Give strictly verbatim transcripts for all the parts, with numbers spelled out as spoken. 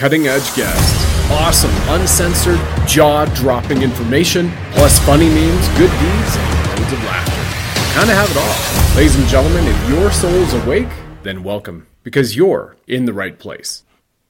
cutting edge guests, awesome, uncensored, jaw dropping information, plus funny memes, good deeds, and loads of laughter. Kind of have it all. Ladies and gentlemen, if your soul is awake, then welcome, because you're in the right place.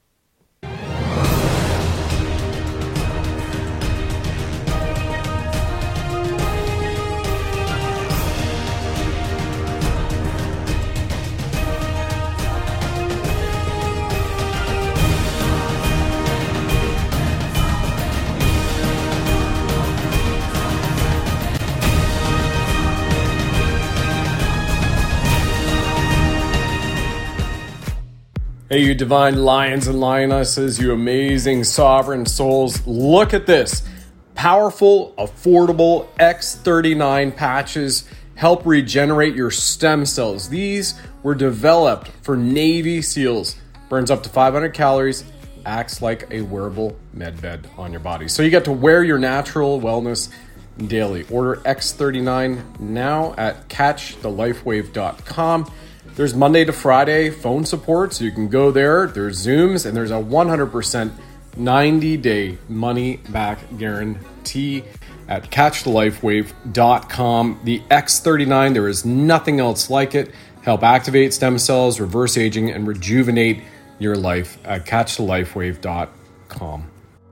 Hey, you divine lions and lionesses, you amazing sovereign souls, look at this. Powerful, affordable X thirty-nine patches help regenerate your stem cells. These were developed for Navy SEALs. Burns up to five hundred calories, acts like a wearable med bed on your body. So you get to wear your natural wellness daily. Order X thirty-nine now at catch the life wave dot com. There's Monday to Friday phone support, so you can go there. There's Zooms, and there's a one hundred percent ninety-day money-back guarantee at catch the life wave dot com. The X thirty-nine, there is nothing else like it. Help activate stem cells, reverse aging, and rejuvenate your life at catch the life wave dot com.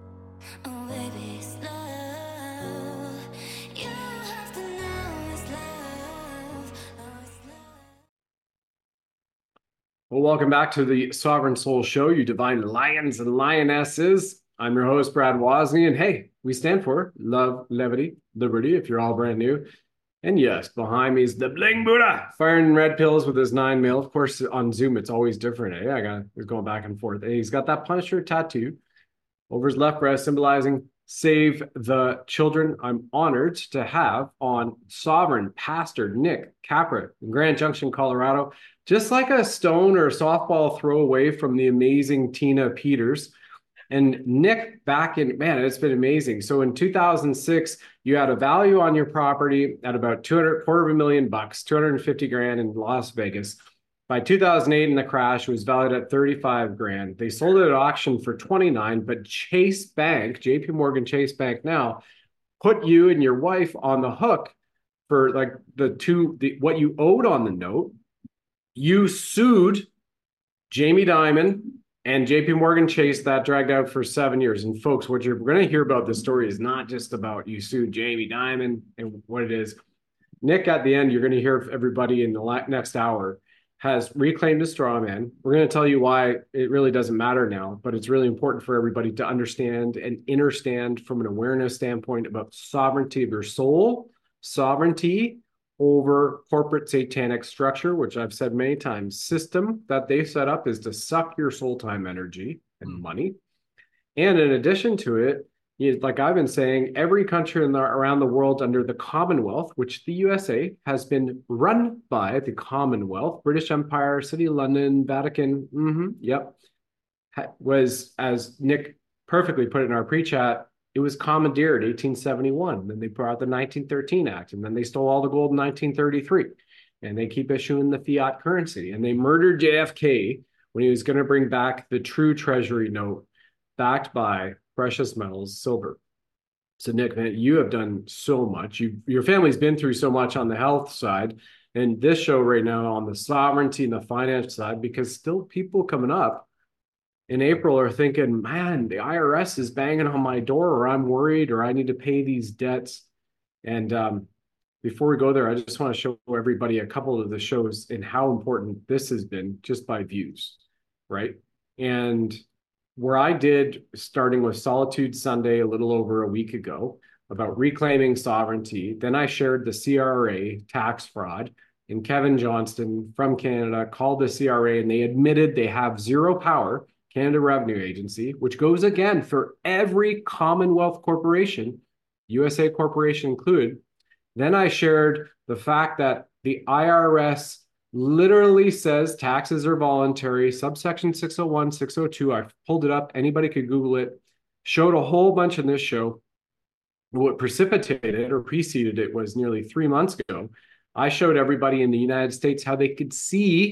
Well, welcome back to the Sovereign Soul Show, you divine lions and lionesses. I'm your host, Brad Wozny, and hey, we stand for love, levity, liberty, if you're all brand new. And yes, behind me is the Bling Buddha, firing red pills with his nine mil. Of course, on Zoom, it's always different. Eh? I got it's going back and forth. Hey, he's got that Punisher tattoo over his left breast, symbolizing Save the Children. I'm honored to have on Sovereign Pastor Nick Capra in Grand Junction, Colorado. Just like a stone or a softball throw away from the amazing Tina Peters. And Nick, back in, man, it's been amazing. So in two thousand six, you had a value on your property at about two hundred, quarter of a million bucks, two hundred fifty grand in Las Vegas. By two thousand eight in the crash, it was valued at thirty-five grand. They sold it at auction for twenty-nine, but Chase Bank, J P Morgan Chase Bank now, put you and your wife on the hook for like the two, the, what you owed on the note. You sued Jamie Dimon and J P Morgan Chase. That dragged out for seven years. And folks, what you're going to hear about this story is not just about you sued Jamie Dimon and what it is. Nick, at the end, you're going to hear everybody in the next hour, has reclaimed a straw man. We're going to tell you why it really doesn't matter now, but it's really important for everybody to understand and understand from an awareness standpoint about sovereignty of your soul, sovereignty over corporate satanic structure, which I've said many times. System that they set up is to suck your soul time energy and money. And in addition to it, you, like I've been saying, every country in the, around the world under the Commonwealth, which the U S A has been run by the Commonwealth, British Empire, City of London, Vatican, mm-hmm, yep, was, as Nick perfectly put it in our pre-chat, it was commandeered eighteen seventy-one. Then they brought the nineteen thirteen Act, and then they stole all the gold in nineteen thirty-three. And they keep issuing the fiat currency. And they murdered J F K when he was going to bring back the true treasury note backed by precious metals, silver. So Nick, man, you have done so much. You, your family's been through so much on the health side, and this show right now on the sovereignty and the finance side, because still people coming up in April are thinking, man, the I R S is banging on my door, or I'm worried, or I need to pay these debts. And um, before we go there, I just want to show everybody a couple of the shows and how important this has been just by views, right? And where I did, starting with Solitude Sunday a little over a week ago, about reclaiming sovereignty. Then I shared the C R A tax fraud, and Kevin Johnston from Canada called the C R A, and they admitted they have zero power, Canada Revenue Agency, which goes again for every Commonwealth corporation, U S A corporation included. Then I shared the fact that the I R S literally says taxes are voluntary, subsection six oh one, six oh two. I pulled it up. Anybody could Google it. Showed a whole bunch in this show. What precipitated or preceded it was nearly three months ago. I showed everybody in the United States how they could see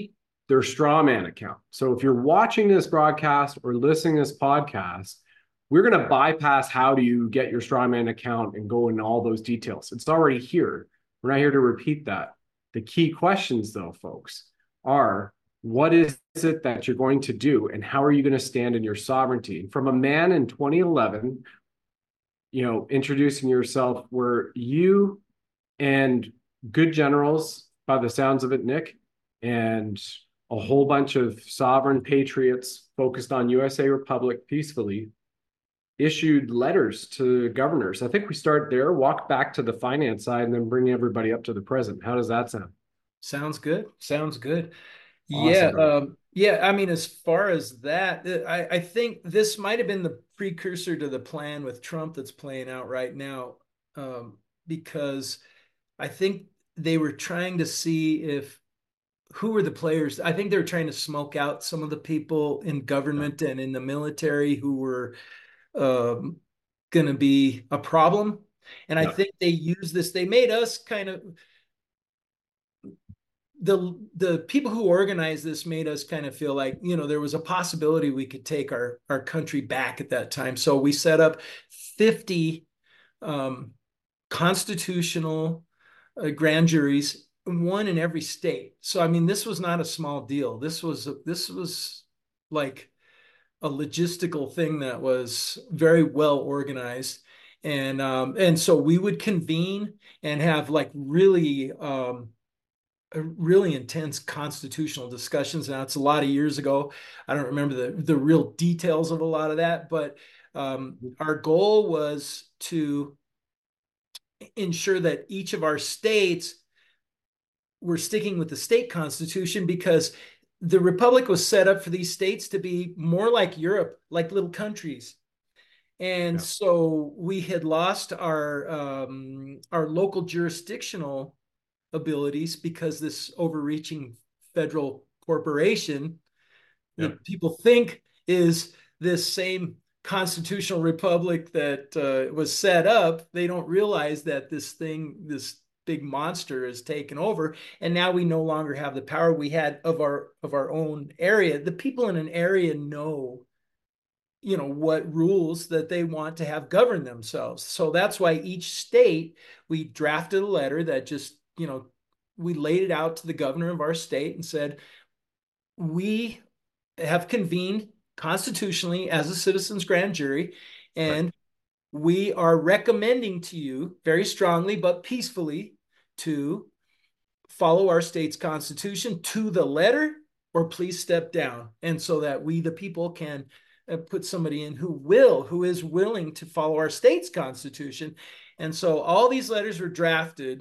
their straw man account. So if you're watching this broadcast or listening to this podcast, we're going to bypass how do you get your straw man account and go into all those details. It's already here. We're not here to repeat that. The key questions, though, folks, are what is it that you're going to do and how are you going to stand in your sovereignty? From a man in twenty eleven, you know, introducing yourself where you and good generals, by the sounds of it, Nick, and a whole bunch of sovereign patriots focused on U S A Republic peacefully issued letters to governors. I think we start there, walk back to the finance side, and then bring everybody up to the present. How does that sound? Sounds good. Sounds good. Yeah. Awesome, brother. Um, yeah. I mean, as far as that, uh, I, I think this might have been the precursor to the plan with Trump that's playing out right now, um, because I think they were trying to see if who were the players. I think they were trying to smoke out some of the people in Yeah. government and in the military who were um, going to be a problem. And I Yeah. think they used this. They made us kind of the the people who organized this made us kind of feel like, you know, there was a possibility we could take our our country back at that time. So we set up fifty um, constitutional uh, grand juries, one in every state. So I mean, this was not a small deal. This was this was like a logistical thing that was very well organized. And um, and so we would convene and have like really um, really intense constitutional discussions. Now it's a lot of years ago. I don't remember the the real details of a lot of that, but um, our goal was to ensure that each of our states were sticking with the state constitution because the republic was set up for these states to be more like Europe, like little countries. And Yeah. so we had lost our um, our local jurisdictional abilities because this overreaching federal corporation Yeah. that people think is this same constitutional republic that uh, was set up. They don't realize that this thing, this big monster, is taken over, and now we no longer have the power we had of our of our own area. The people in an area know, you know, what rules that they want to have govern themselves. So that's why each state, we drafted a letter that just, you know, we laid it out to the governor of our state and said, we have convened constitutionally as a citizens grand jury, Right. and we are recommending to you very strongly but peacefully to follow our state's constitution to the letter, or please step down. And so that we, the people, can uh, put somebody in who will, who is willing to follow our state's constitution. And so all these letters were drafted,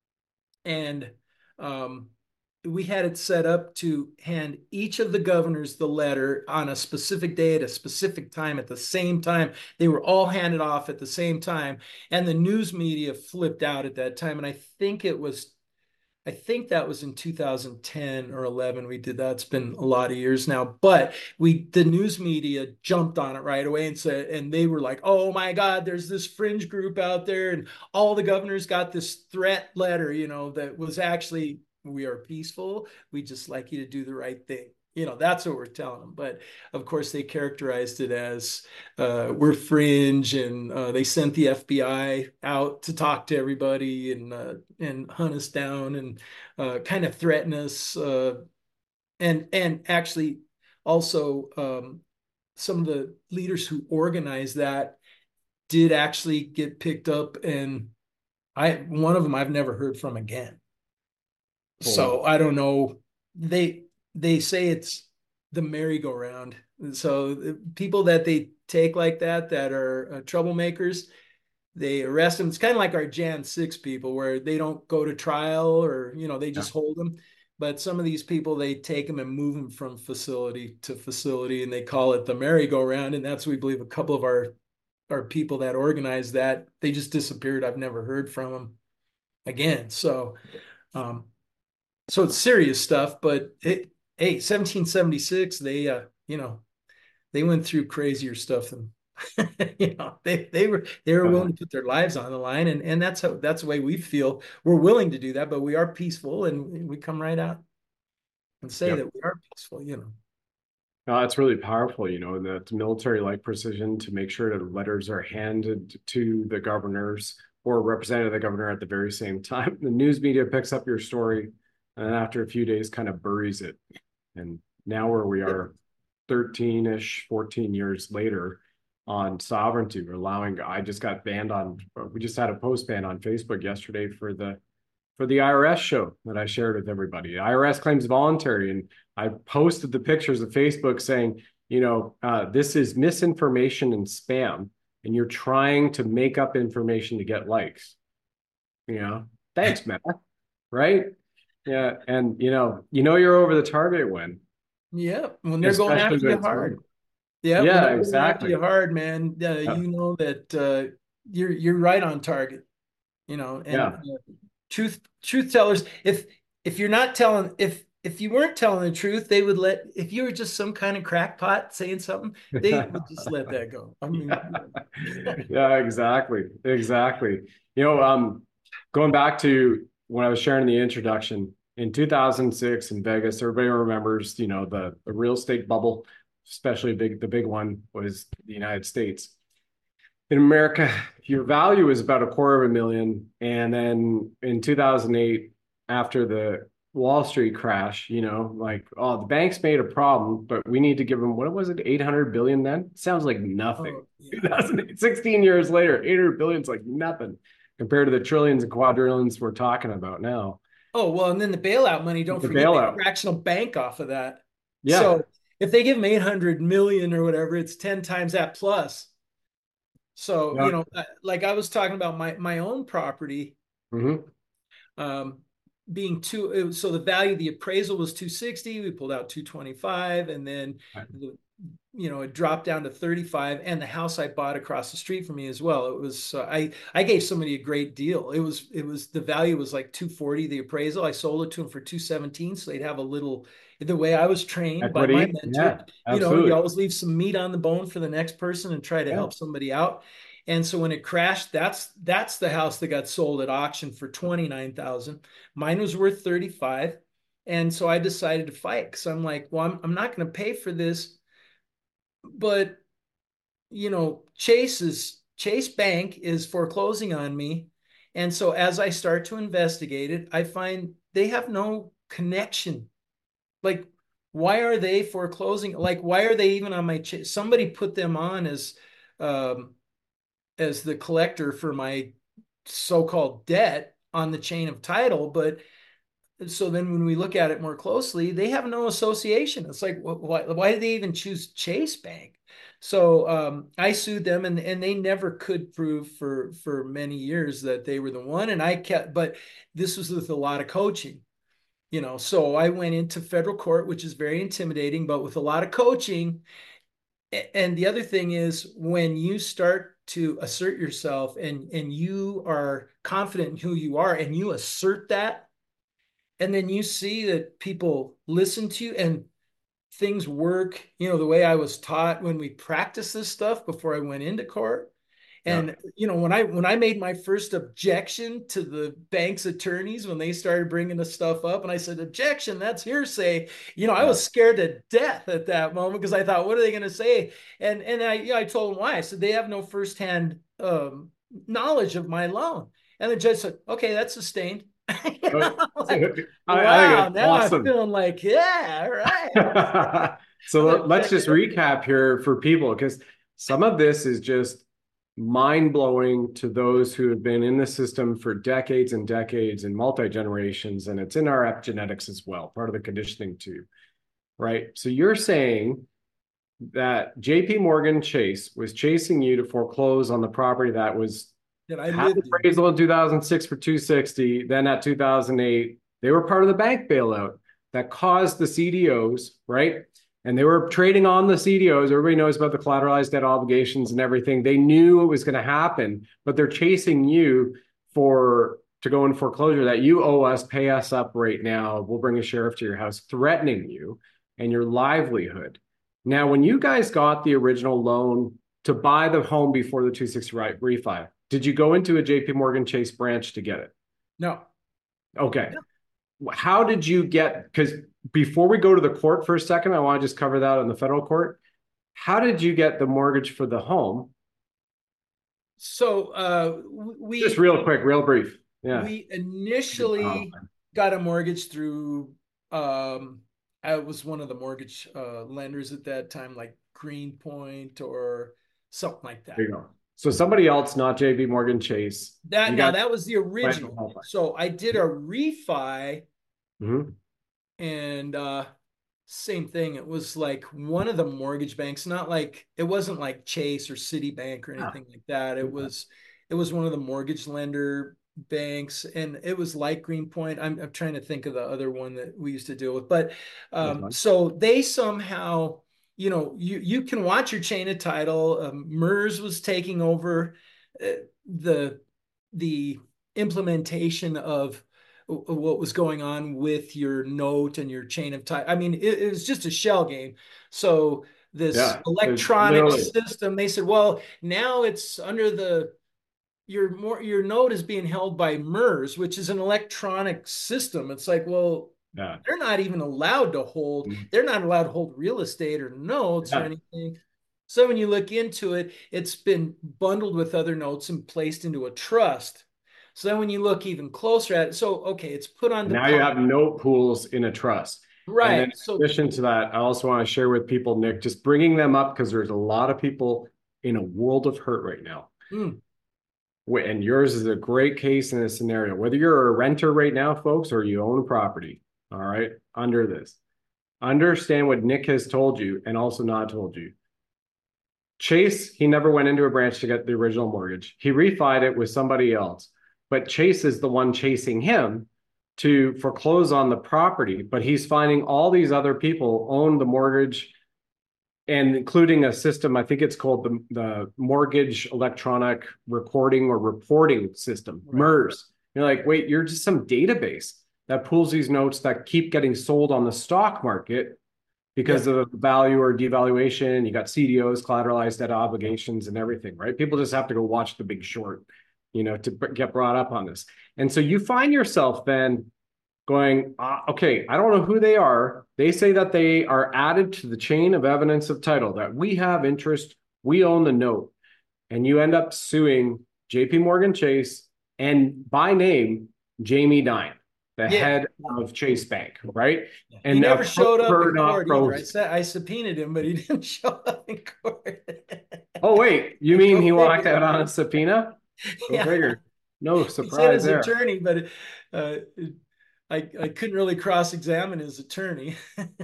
and um, we had it set up to hand each of the governors the letter on a specific day at a specific time at the same time. They were all handed off at the same time. And the news media flipped out at that time. And I think it was I think that was in two thousand ten or eleven we did that. It's been a lot of years now, but we the news media jumped on it right away and said, and they were like, "Oh my God, there's this fringe group out there, and all the governors got this threat letter, you know, that was actually, we are peaceful. We just like you to do the right thing." You know, that's what we're telling them. But of course, they characterized it as uh, we're fringe, and uh, they sent the F B I out to talk to everybody and uh, and hunt us down and uh, kind of threaten us. Uh, and and actually, also um, some of the leaders who organized that did actually get picked up, and I one of them I've never heard from again. Holy. So I don't know. They they say it's the merry-go-round. So people that they take like that that are uh, troublemakers, they arrest them. It's kind of like our Jan six people where they don't go to trial, or you know, they Yeah. just hold them. But some of these people, they take them and move them from facility to facility, and they call it the merry-go-round. And that's, we believe, a couple of our our people that organized that, they just disappeared. I've never heard from them again. So um, so it's serious stuff, but it, hey, seventeen seventy-six, they, uh, you know, they went through crazier stuff than, you know, they, they were, they were Uh-huh. willing to put their lives on the line. And, and that's how, that's the way we feel. We're willing to do that, but we are peaceful and we come right out. and say Yep. that we are peaceful, you know. Uh, it's really powerful, you know, that military-like precision to make sure that letters are handed to the governors or representative of the governor at the very same time. The news media picks up your story and after a few days kind of buries it. And now where we are thirteen-ish, fourteen years later on sovereignty, we're allowing, I just got banned on, we just had a post ban on Facebook yesterday for the for the I R S show that I shared with everybody. I R S claims voluntary, and I posted the pictures of Facebook saying, you know, uh, this is misinformation and spam, and you're trying to make up information to get likes. You know, thanks, man. Right? Yeah, and you know, you know, you're over the target when, Yeah, when they're going especially after when you it's hard. wrong. Yeah, when Yeah, they're going after exactly. you hard, man, uh, Yeah, you know that uh, you're you're right on target. You know, and yeah. uh, truth truth tellers, if if you're not telling, if if you weren't telling the truth, they would let, if you were just some kind of crackpot saying something, they would just let that go. I mean, Yeah. Yeah, exactly. Exactly. You know, um, going back to when I was sharing the introduction in two thousand six in Vegas, everybody remembers, you know, the, the real estate bubble, especially big, the big one was the United States. In America, your value is about a quarter of a million. And then in two thousand eight, after the Wall Street crash, you know, like, oh, the banks made a problem, but we need to give them, what was it, eight hundred billion then? Sounds like nothing. oh yeah. two thousand eight, sixteen years later, eight hundred billion is like nothing compared to the trillions and quadrillions we're talking about now. Oh well, and then the bailout money. Don't The forget they bailout. fractional bank off of that. Yeah. So if they give them eight hundred million or whatever, it's ten times that plus. So Yeah. you know, uh, like I was talking about my my own property. Mm-hmm. Um, being two, it was, so the value of the appraisal was two sixty. We pulled out two twenty-five, and then the, you know, it dropped down to thirty-five. And the house I bought across the street from me as well. It was uh, I I gave somebody a great deal. It was it was the value was like two forty. The appraisal I sold it to them for two seventeen, so they'd have a little. The way I was trained by my Equity. mentor, Yeah, you know, you absolutely. always leave some meat on the bone for the next person and try to Yeah. help somebody out. And so when it crashed, that's that's the house that got sold at auction for twenty-nine thousand. Mine was worth thirty-five. And so I decided to fight because I'm like, well, I'm, I'm not going to pay for this. But, you know, Chase is Chase Bank is foreclosing on me. And so as I start to investigate it, I find they have no connection. Like, why are they foreclosing? Like, why are they even on my Chase? Somebody put them on as um, as the collector for my so-called debt on the chain of title. But so then when we look at it more closely, they have no association. It's like, why, why did they even choose Chase Bank? So um, I sued them, and, and they never could prove for for many years that they were the one. And I kept, but this was with a lot of coaching, you know. So I went into federal court, which is very intimidating, but with a lot of coaching. And the other thing is when you start to assert yourself and and you are confident in who you are and you assert that, and then you see that people listen to you and things work, you know, the way I was taught when we practiced this stuff before I went into court. Yeah. And you know, when I when I made my first objection to the bank's attorneys when they started bringing the stuff up, and I said, "Objection, that's hearsay." You know, I Yeah. was scared to death at that moment because I thought, "What are they going to say?" And and I, you know, I told them why. I said they have no firsthand um, knowledge of my loan, and the judge said, "Okay, that's sustained." You Uh, know, like, I, I think wow, it's now I'm awesome. feeling like, yeah, all right. So I'm gonna let's check just it out. recap here for people because some of this is just mind blowing to those who have been in the system for decades and decades and multi generations, and it's in our epigenetics as well, part of the conditioning too, right? So you're saying that J P Morgan Chase was chasing you to foreclose on the property that was That I had lived in. appraisal in two thousand six for two sixty. Then at two thousand eight, they were part of the bank bailout that caused the C D Os, right? And they were trading on the C D Os. Everybody knows about the collateralized debt obligations and everything. They knew it was going to happen, but they're chasing you for to go in foreclosure that you owe us, pay us up right now. We'll bring a sheriff to your house, threatening you and your livelihood. Now, when you guys got the original loan to buy the home before the two sixty refi, did you go into a J P Morgan Chase branch to get it? No. Okay. how did you get, because before we go to the court for a second, I want to just cover that in the federal court. How did you get the mortgage for the home? So uh, Just we real quick, real brief. Yeah. we initially got a mortgage through um, I was one of the mortgage uh, lenders at that time, like Greenpoint or something like There that. you go. So somebody else, not J P Morgan Chase. That You now got that was the original. So I did a refi mm-hmm. and uh same thing. It was like one of the mortgage banks, not like it wasn't like Chase or Citibank or Yeah. anything like that. It was it was one of the mortgage lender banks, and it was like Greenpoint. I'm, I'm trying to think of the other one that we used to deal with, but um, so they somehow, you know, you you can watch your chain of title. Um, MERS was taking over uh, the the implementation of what was going on with your note and your chain of title. I mean, it, it was just a shell game. So this Yeah. electronic Literally. system, they said, well, now it's under the your more your note is being held by MERS, which is an electronic system. It's like, well, Yeah. they're not even allowed to hold, they're not allowed to hold real estate or notes Yeah. or anything. So when you look into it, it's been bundled with other notes and placed into a trust. So then when you look even closer at it, so okay, it's put on Now you deposit. have note pools in a trust. And then Right. in So addition to that, I also want to share with people, Nick, just bringing them up because there's a lot of people in a world of hurt right now. mm, And yours is a great case in this scenario. Whether you're a renter right now, folks, or you own property, all right, under this, understand what Nick has told you and also not told you. Chase, he never went into a branch to get the original mortgage. He refied it with somebody else, but Chase is the one chasing him to foreclose on the property. But he's finding all these other people own the mortgage and including a system, I think it's called the, the Mortgage Electronic Recording or Reporting System, right. MERS. You're like, wait, you're just some database that pulls these notes that keep getting sold on the stock market because Yep. of value or devaluation. You got C D Os, collateralized debt obligations, and everything, right? People just have to go watch The Big Short, you know, to get brought up on this. And so you find yourself then going, uh, okay, I don't know who they are. They say that they are added to the chain of evidence of title, that we have interest, we own the note. And you end up suing J P Morgan Chase and by name, Jamie Dimon, the Yeah. head of Chase Bank, right? Yeah. And He never now showed up in not court either. I pros. said I subpoenaed him, but he didn't show up in court. Oh, wait, you mean Go he walked figure. out on a subpoena? Go Yeah. figure. No He said surprise his there. attorney, but uh, I I couldn't really cross-examine his attorney.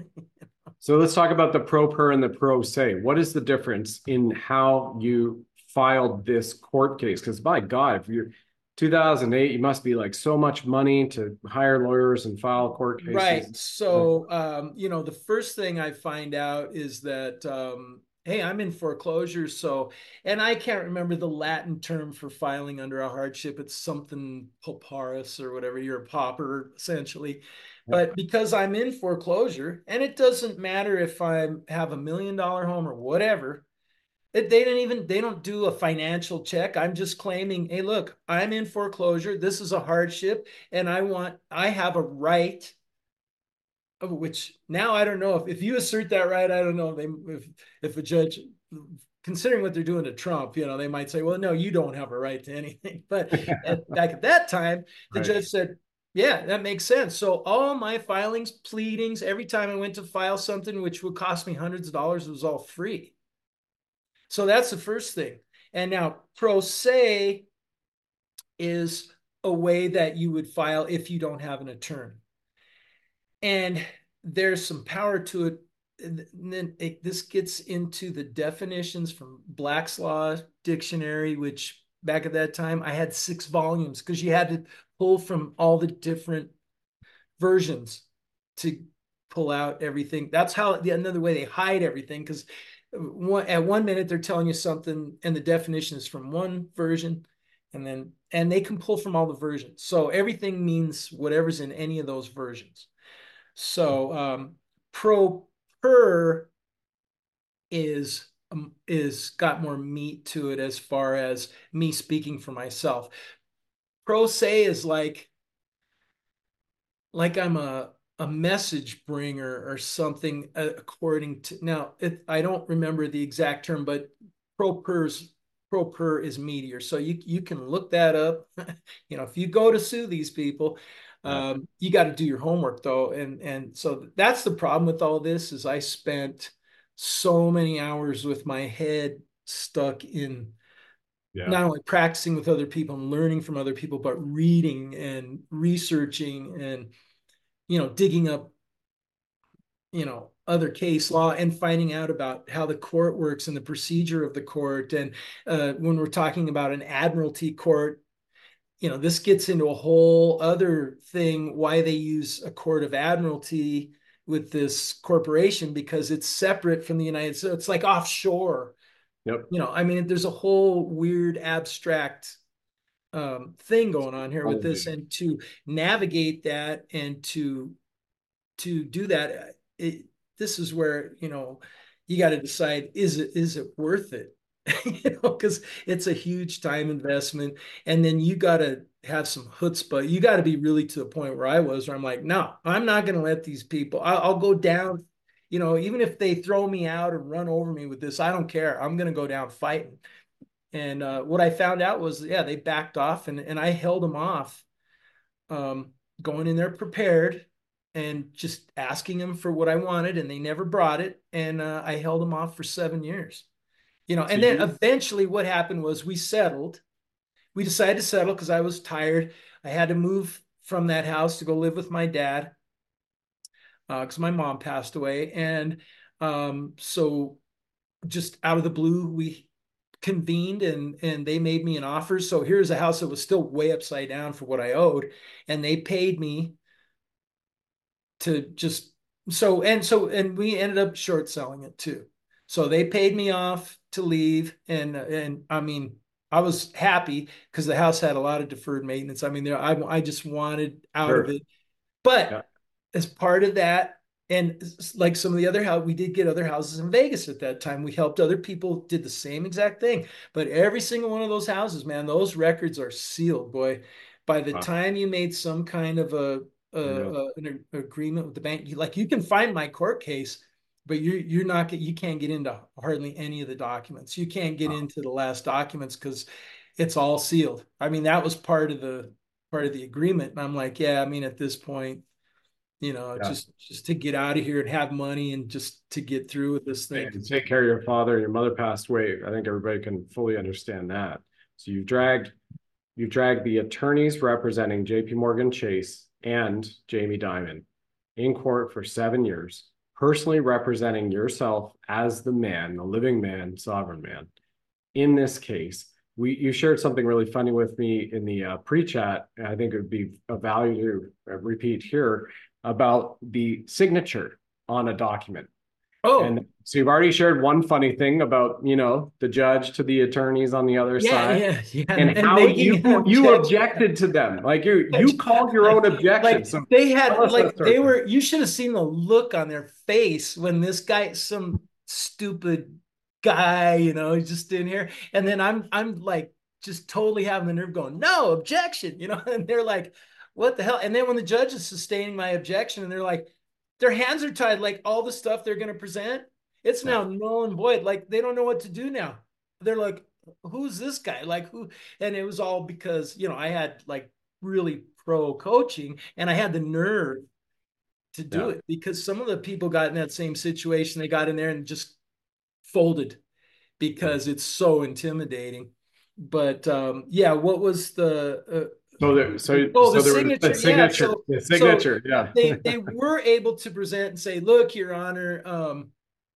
So let's talk about the pro per and the pro se. What is the difference in how you filed this court case? Because by God, if you're two thousand eight, you must be like so much money to hire lawyers and file court Right. cases. So, um, you know, the first thing I find out is that, um, hey, I'm in foreclosure. So, and I can't remember the Latin term for filing under a hardship. It's something pauperus or whatever. You're a pauper, essentially. But because I'm in foreclosure, and it doesn't matter if I have a million dollar home or whatever, it, they didn't even they don't do a financial check. I'm just claiming, hey, look, I'm in foreclosure. This is a hardship, and I want I have a right, which now I don't know if, if you assert that right, I don't know if they if if a judge, considering what they're doing to Trump, you know, they might say, well, no, you don't have a right to anything. But at, back at that time, the Right. judge said, yeah, that makes sense. So all my filings, pleadings, every time I went to file something which would cost me hundreds of dollars, it was all free. So that's the first thing. And now pro se is a way that you would file if you don't have an attorney. And there's some power to it. And then it, this gets into the definitions from Black's Law Dictionary, which back at that time I had six volumes because you had to pull from all the different versions to pull out everything. That's how another way they hide everything, because one, at one minute they're telling you something and the definition is from one version, and then and they can pull from all the versions. So everything means whatever's in any of those versions. So um, pro per is um, is got more meat to it as far as me speaking for myself. Pro se is like like I'm a a message bringer or something, uh, according to now it, I don't remember the exact term, but pro pers pro per is meteor. So you you can look that up. You know, if you go to sue these people, Yeah. um, you got to do your homework though. And and so that's the problem with all this is I spent so many hours with my head stuck in Yeah. not only practicing with other people and learning from other people, but reading and researching and you know, digging up, you know, other case law and finding out about how the court works and the procedure of the court. And uh, when we're talking about an admiralty court, you know, this gets into a whole other thing why they use a court of admiralty with this corporation because it's separate from the United States. So it's like offshore. Yep. You know, I mean, there's a whole weird abstract um, thing going on here with this, Apology. and to navigate that and to to do that, it, this is where you know you got to decide is it is it worth it, you know, because it's a huge time investment, and then you got to have some chutzpah. You got to be really to the point where I was, where I'm like, no, I'm not going to let these people. I'll, I'll go down. You know, even if they throw me out or run over me with this, I don't care. I'm going to go down fighting. And uh, what I found out was, yeah, they backed off, and and I held them off, um, going in there prepared and just asking them for what I wanted, and they never brought it. And uh, I held them off for seven years, you know. So And then you, eventually, what happened was we settled. We decided to settle because I was tired. I had to move from that house to go live with my dad because uh, my mom passed away, and um, so just out of the blue, we convened and and they made me an offer. So here's a house that was still way upside down for what I owed, and they paid me to just so and so and we ended up short selling it too. So they paid me off to leave, and and I mean I was happy because the house had a lot of deferred maintenance. I mean there I I just wanted out of sure. it, but Yeah. as part of that, and like some of the other house, we did get other houses in Vegas at that time. We helped other people, did the same exact thing. But every single one of those houses, man, those records are sealed, boy. By the Wow. time you made some kind of a, a, I know. a an agreement with the bank, you, like you can find my court case, but you're you're not you can't get into hardly any of the documents. You can't get Wow. into the last documents because it's all sealed. I mean, that was part of the part of the agreement. And I'm like, yeah, I mean, at this point, you know, Yeah. just just to get out of here and have money and just to get through with this thing. And take care of your father. Your mother passed away. I think everybody can fully understand that. So you've dragged you've dragged the attorneys representing J P Morgan Chase and Jamie Dimon in court for seven years, personally representing yourself as the man, the living man, sovereign man. In this case, we you shared something really funny with me in the uh, pre-chat. I think it would be of value to uh, repeat here about the signature on a document. Oh, And so you've already shared one funny thing about, you know, the judge to the attorneys on the other yeah, side yeah, yeah, and, and and how making you an you objection. objected to them. Like you you called your own objection. Like So they tell had us that like story. they were you should have seen the look on their face when this guy, some stupid guy, you know, he's just in here. And then I'm I'm like just totally having the nerve going, no, objection, you know, and they're like, what the hell? And then when the judge is sustaining my objection and they're like, their hands are tied, like all the stuff they're gonna present, it's Yeah. now null and void. Like they don't know what to do now. They're like, who's this guy? Like who? And it was all because, you know, I had like really pro coaching and I had the nerve to do Yeah. it because some of the people got in that same situation. They got in there and just folded Yeah. because it's so intimidating. But um, yeah, what was the So there, uh, so oh, the so there was the signature? Yeah, signature, so the so signature. Yeah. they they were able to present and say, look, Your Honor, um,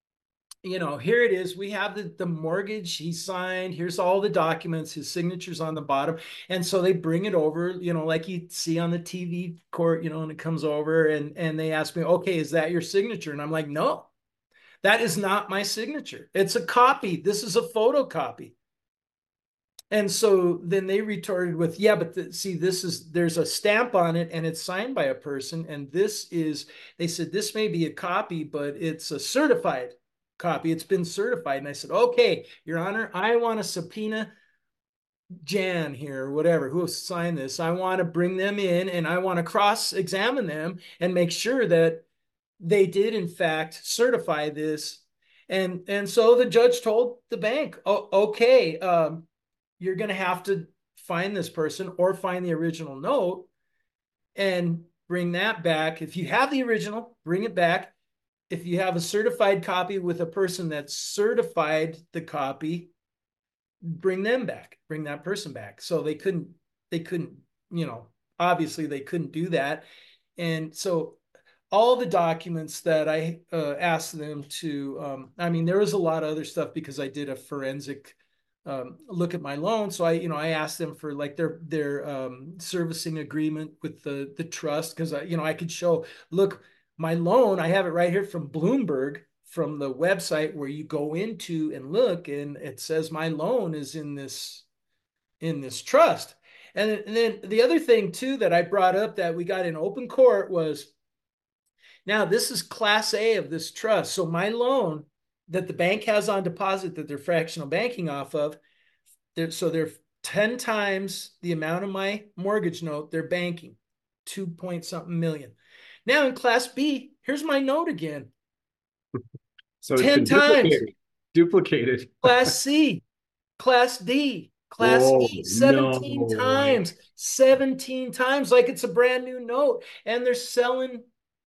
you know, here it is. We have the, the mortgage he signed. Here's all the documents. His signature's on the bottom. And so they bring it over, you know, like you see on the T V court, you know, and it comes over and, and they ask me, okay, is that your signature? And I'm like, no, that is not my signature. It's a copy. This is a photocopy. And so then they retorted with, yeah, but the, see, this is, there's a stamp on it and it's signed by a person. And this is, they said, this may be a copy, but it's a certified copy. It's been certified. And I said, okay, Your Honor, I want to subpoena Jan here, or whatever, who signed this. I want to bring them in and I want to cross-examine them and make sure that they did in fact certify this. And and so the judge told the bank, oh, okay, um, you're going to have to find this person or find the original note and bring that back. If you have the original, bring it back. If you have a certified copy with a person that certified the copy, bring them back, bring that person back. So they couldn't, they couldn't, you know, obviously they couldn't do that. And so all the documents that I uh, asked them to, um, I mean, there was a lot of other stuff because I did a forensic um, look at my loan. So I, you know, I asked them for like their their um, servicing agreement with the the trust because I, you know, I could show, look, my loan, I have it right here from Bloomberg, from the website where you go into and look, and it says my loan is in this in this trust. And, and then the other thing too that I brought up that we got in open court was, now this is class A of this trust. So my loan that the bank has on deposit that they're fractional banking off of, they're, so they're ten times the amount of my mortgage note they're banking, two point something million. Now in class B, here's my note again. So it's ten been times. duplicated. Duplicated. Class C, Class D, Class Oh E, seventeen no way. times, seventeen times, like it's a brand new note. And they're selling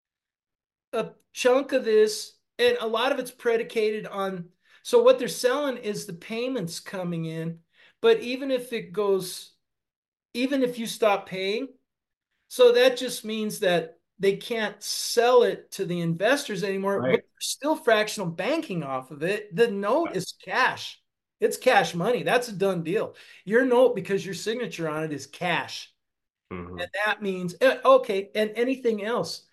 a chunk of this, and a lot of it's predicated on. So what they're selling is the payments coming in. But even if it goes, even if you stop paying, so that just means that they can't sell it to the investors anymore, but Right. they're still fractional banking off of it. The note is cash. It's cash money. That's a done deal. Your note, because your signature on it is cash. Mhm. And that means, eh, okay, and anything else.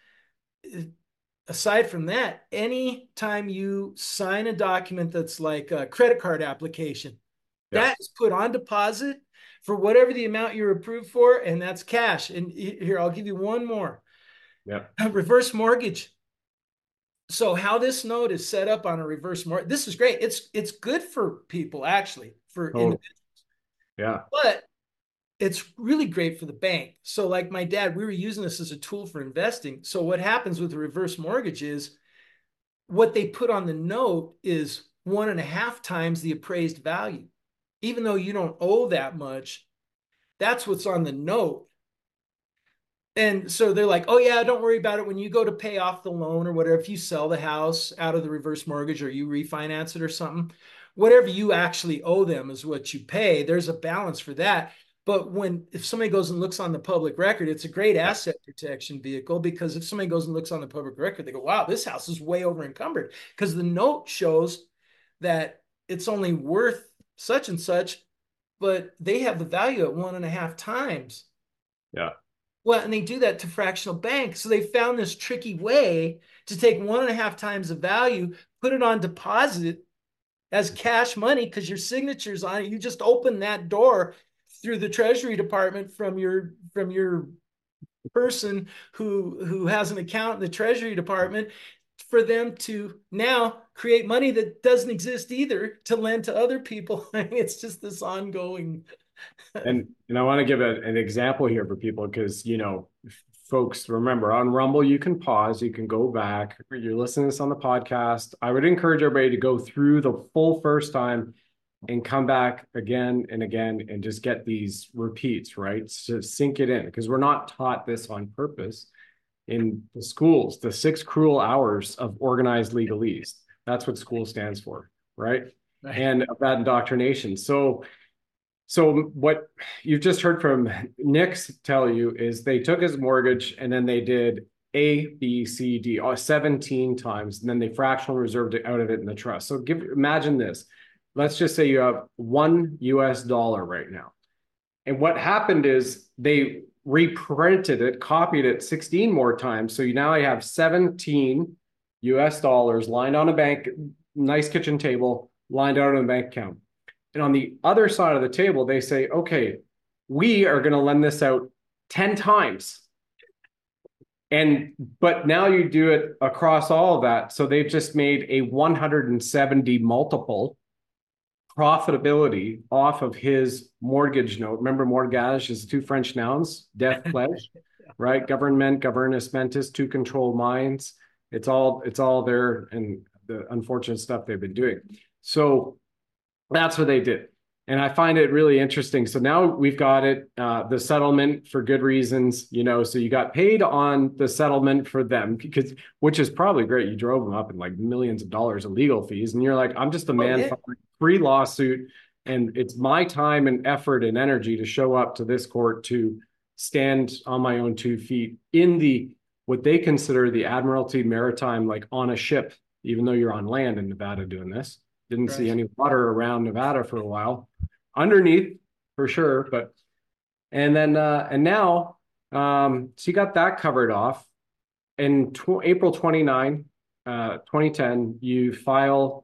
Aside from that, any time you sign a document that's like a credit card application, Yeah. that is put on deposit for whatever the amount you're approved for, and that's cash. And here, I'll give you one more. Yeah. Reverse mortgage. So how this note is set up on a reverse mortgage, this is great. It's it's good for people actually, for Oh, individuals, yeah. but it's really great for the bank. So like my dad, we were using this as a tool for investing. So what happens with the reverse mortgage is what they put on the note is one and a half times the appraised value. Even though you don't owe that much, that's what's on the note. And so they're like, oh, yeah, don't worry about it. When you go to pay off the loan or whatever, if you sell the house out of the reverse mortgage or you refinance it or something, whatever you actually owe them is what you pay. There's a balance for that. But when, if somebody goes and looks on the public record, it's a great Yeah. asset protection vehicle, because if somebody goes and looks on the public record, they go, wow, this house is way over encumbered, because the note shows that it's only worth such and such, but they have the value at one and a half times. Yeah. Well, and they do that to fractional banks. So they found this tricky way to take one and a half times the value, put it on deposit as cash money because your signature's on it. You just open that door through the Treasury Department from your from your person who who has an account in the Treasury Department, for them to now create money that doesn't exist either to lend to other people. I mean, it's just this ongoing. And and I want to give a, an example here for people because you know, folks, remember on Rumble you can pause, you can go back. You're listening to this on the podcast. I would encourage everybody to go through the full first time and come back again and again and just get these repeats, right? To sink it in, because we're not taught this on purpose in the schools. The six cruel hours of organized legalese. That's what school stands for, right? Right. And of that indoctrination. So so what you've just heard from Nick's tell you is they took his mortgage and then they did A, B, C, D, all seventeen times, and then they fractional reserved it out of it in the trust. So give imagine this. Let's just say you have one U S dollar right now. And what happened is they reprinted it, copied it sixteen more times. So you now have seventeen U S dollars lined on a bank, nice kitchen table, lined out on a bank account. And on the other side of the table, they say, okay, we are going to lend this out ten times. And, but now you do it across all of that. So they've just made a one hundred seventy multiple profitability off of his mortgage note. Remember, mortgage is two French nouns, death pledge, right? Government, governus mentis, two controlled minds. It's all it's all there, and the unfortunate stuff they've been doing. So that's what they did. And I find it really interesting. So now we've got it, uh, the settlement for good reasons, you know. So you got paid on the settlement for them, because which is probably great. You drove them up in like millions of dollars of legal fees, and you're like, I'm just a Oh man yeah. filing a free lawsuit, and it's my time and effort and energy to show up to this court to stand on my own two feet in the what they consider the Admiralty Maritime, like on a ship, even though you're on land in Nevada doing this. Didn't see Right. any water around Nevada for a while, underneath for sure. But and then uh, and now, um, so you got that covered off. In tw- April twenty-ninth, uh, twenty ten, you file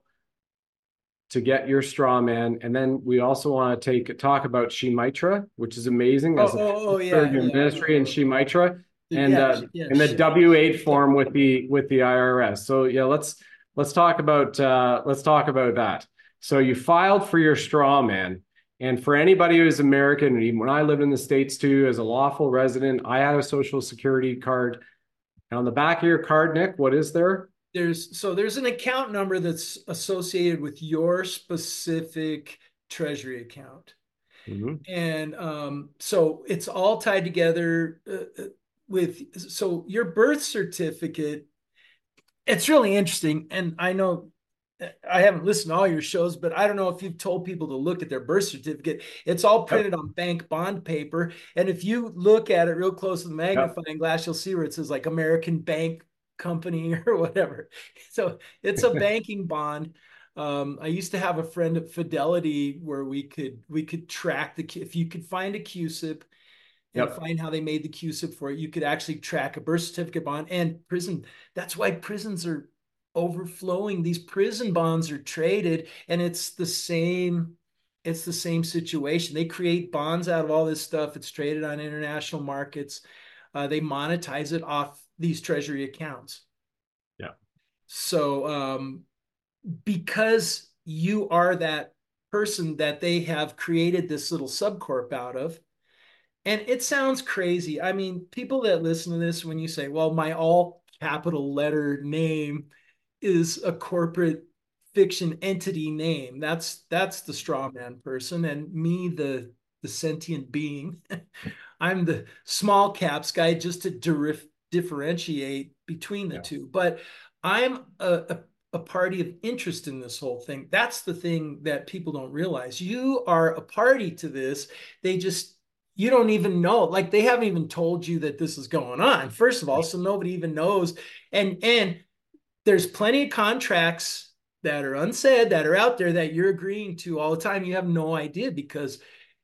to get your straw man, and then we also want to take talk about Shemitra, which is amazing Oh, as a oh, oh, yeah, your yeah. ministry in Shemitra, and Yeah, uh, yeah, and the shit. W eight form with the with the I R S. So yeah, let's let's talk about uh, let's talk about that. So you filed for your straw man, and for anybody who's American, and even when I lived in the States too, as a lawful resident, I had a social security card. And on the back of your card, Nick, what is there? There's so there's an account number that's associated with your specific treasury account. Mm-hmm. And um, so it's all tied together uh, uh, with so your birth certificate. It's really interesting. And I know I haven't listened to all your shows, but I don't know if you've told people to look at their birth certificate. It's all Yep. printed on bank bond paper. And if you look at it real close with a Yep. magnifying glass, you'll see where it says like American Bank Company or whatever. So it's a banking bond. Um, I used to have a friend at Fidelity where we could we could track the if you could find a Q S I P and Yep. find how they made the Q S I P for it, you could actually track a birth certificate bond and prison. That's why prisons are overflowing. These prison bonds are traded, and it's the same. It's the same situation. They create bonds out of all this stuff. It's traded on international markets. Uh, they monetize it off these treasury accounts. Yeah. So um, because you are that person that they have created this little subcorp out of, and it sounds crazy. I mean, people that listen to this, when you say, well, my all capital letter name is a corporate fiction entity name, that's that's the straw man person. And me, the the sentient being, I'm the small caps guy just to derif- differentiate between the Yeah. two. But I'm a, a a party of interest in this whole thing. That's the thing that people don't realize. You are a party to this. They just you don't even know. Like they haven't even told you that this is going on. First of all, so nobody even knows. And and there's plenty of contracts that are unsaid that are out there that you're agreeing to all the time. You have no idea because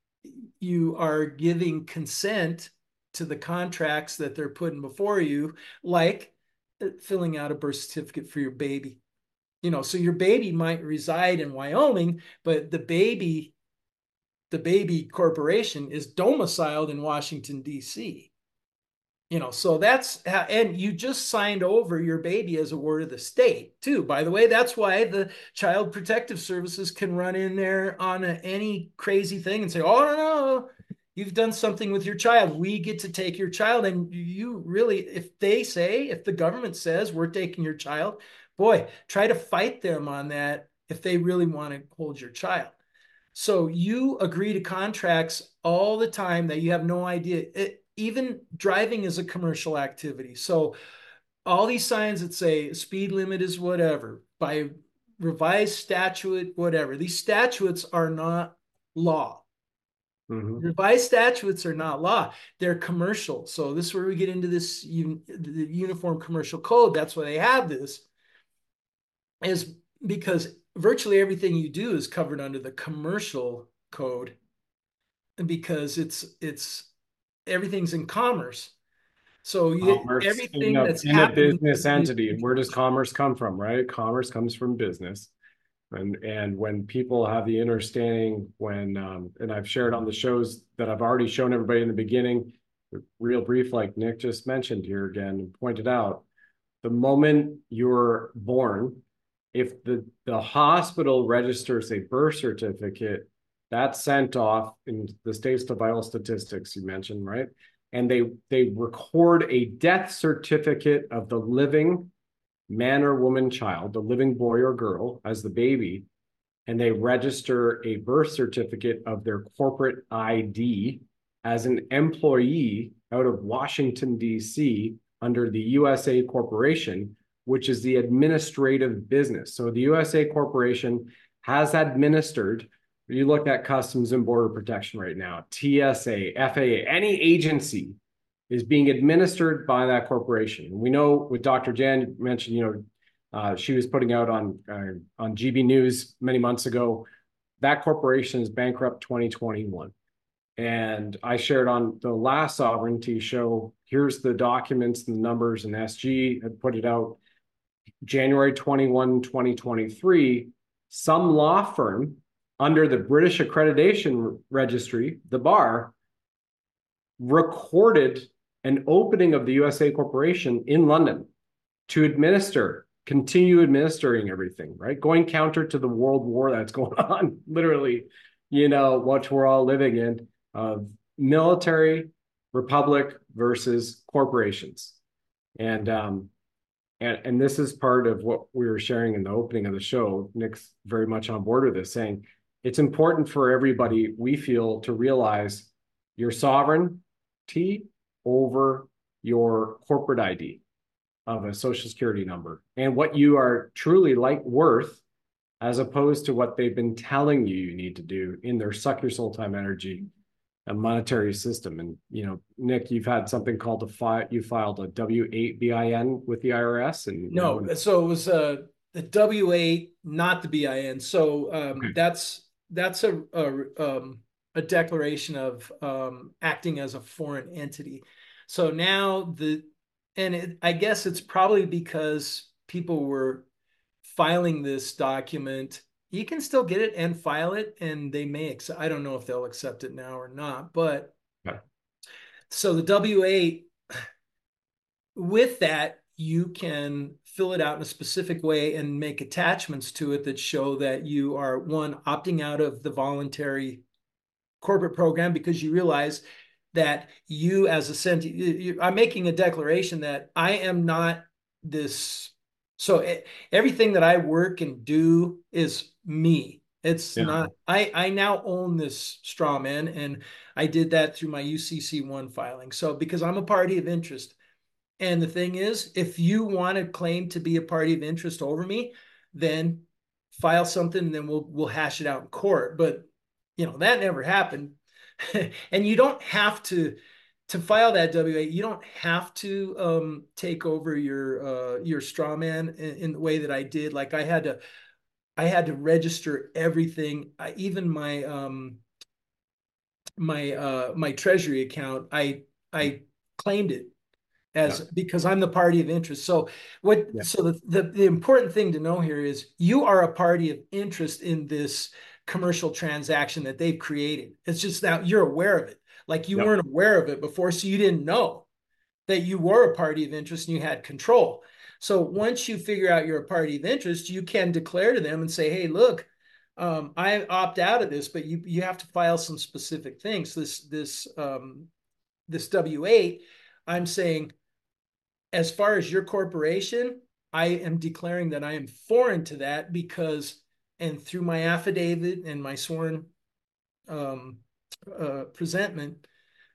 you are giving consent to the contracts that they're putting before you, like filling out a birth certificate for your baby. You know, so your baby might reside in Wyoming, but the baby, the baby corporation is domiciled in Washington, D C. You know, so that's how, and you just signed over your baby as a ward of the state, too. By the way, that's why the Child Protective Services can run in there on a, any crazy thing and say, oh, no, no, you've done something with your child. We get to take your child. And you really, if they say, if the government says we're taking your child, boy, try to fight them on that if they really want to hold your child. So you agree to contracts all the time that you have no idea. It, even driving is a commercial activity. So all these signs that say speed limit is whatever by revised statute, whatever. These statutes are not law. Mm-hmm. Revised statutes are not law. They're commercial. So this is where we get into this the uniform commercial code. That's why they have this is because virtually everything you do is covered under the commercial code because it's it's everything's in commerce. So you, Commerce in everything a that's in a happening business is entity. And where does commerce come from, right? Commerce comes from business. And and when people have the understanding, when um, and I've shared on the shows that I've already shown everybody in the beginning, real brief, like Nick just mentioned here again and pointed out, the moment you're born, if the, the hospital registers a birth certificate, that's sent off in the states to vital statistics you mentioned, right? And they they record a death certificate of the living man or woman child, the living boy or girl as the baby, and they register a birth certificate of their corporate I D as an employee out of Washington, D C, under the U S A Corporation, which is the administrative business. So the U S A Corporation has administered, you look at Customs and Border Protection right now, T S A, F A A, any agency is being administered by that corporation. We know with Doctor Jan mentioned, you know, uh, she was putting out on uh, on G B News many months ago, that corporation is bankrupt twenty twenty-one. And I shared on the last Sovereignty show, here's the documents and the numbers, and S G had put it out January twenty-first, twenty twenty-three. Some law firm under the British Accreditation Registry, the bar, recorded an opening of the U S A Corporation in London to administer, continue administering everything, right? Going counter to the world war that's going on, literally, you know, what we're all living in, uh, military republic versus corporations. And, um, and, and this is part of what we were sharing in the opening of the show. Nick's very much on board with this, saying it's important for everybody, we feel, to realize your sovereignty over your corporate I D of a social security number and what you are truly like worth, as opposed to what they've been telling you you need to do in their suck your soul time energy a monetary system. And, you know, Nick, you've had something called a file, you filed a W eight B I N with the I R S. And no, you know, so it was uh, the W eight, not the B I N. So um, okay. that's that's a a, um, a declaration of um, acting as a foreign entity. So now the, and it, I guess it's probably because people were filing this document. You can still get it and file it, and they may accept. I don't know if they'll accept it now or not, but Okay. so the W eight, with that, you can fill it out in a specific way and make attachments to it that show that you are, one, opting out of the voluntary corporate program because you realize that you as a sentient, I'm making a declaration that I am not this. So everything that I work and do is me. It's Yeah. not, I, I now own this straw man, and I did that through my U C C one filing. So because I'm a party of interest. And the thing is, if you want to claim to be a party of interest over me, then file something and then we'll we'll hash it out in court. But you know, that never happened. And you don't have to to file that W eight, you don't have to um, take over your uh, your straw man in, in the way that I did. Like I had to I had to register everything, I, even my um, my uh, my treasury account. I I claimed it as Yeah. because I'm the party of interest. So what Yeah. so the, the the important thing to know here is you are a party of interest in this commercial transaction that they've created. It's just that you're aware of it. Like you Yeah. weren't aware of it before, so you didn't know that you were a party of interest and you had control. So once you figure out you're a party of interest, you can declare to them and say, hey, look, um, I opt out of this, but you you have to file some specific things. This this um, this W eight, I'm saying, as far as your corporation, I am declaring that I am foreign to that because, and through my affidavit and my sworn um, uh, presentment,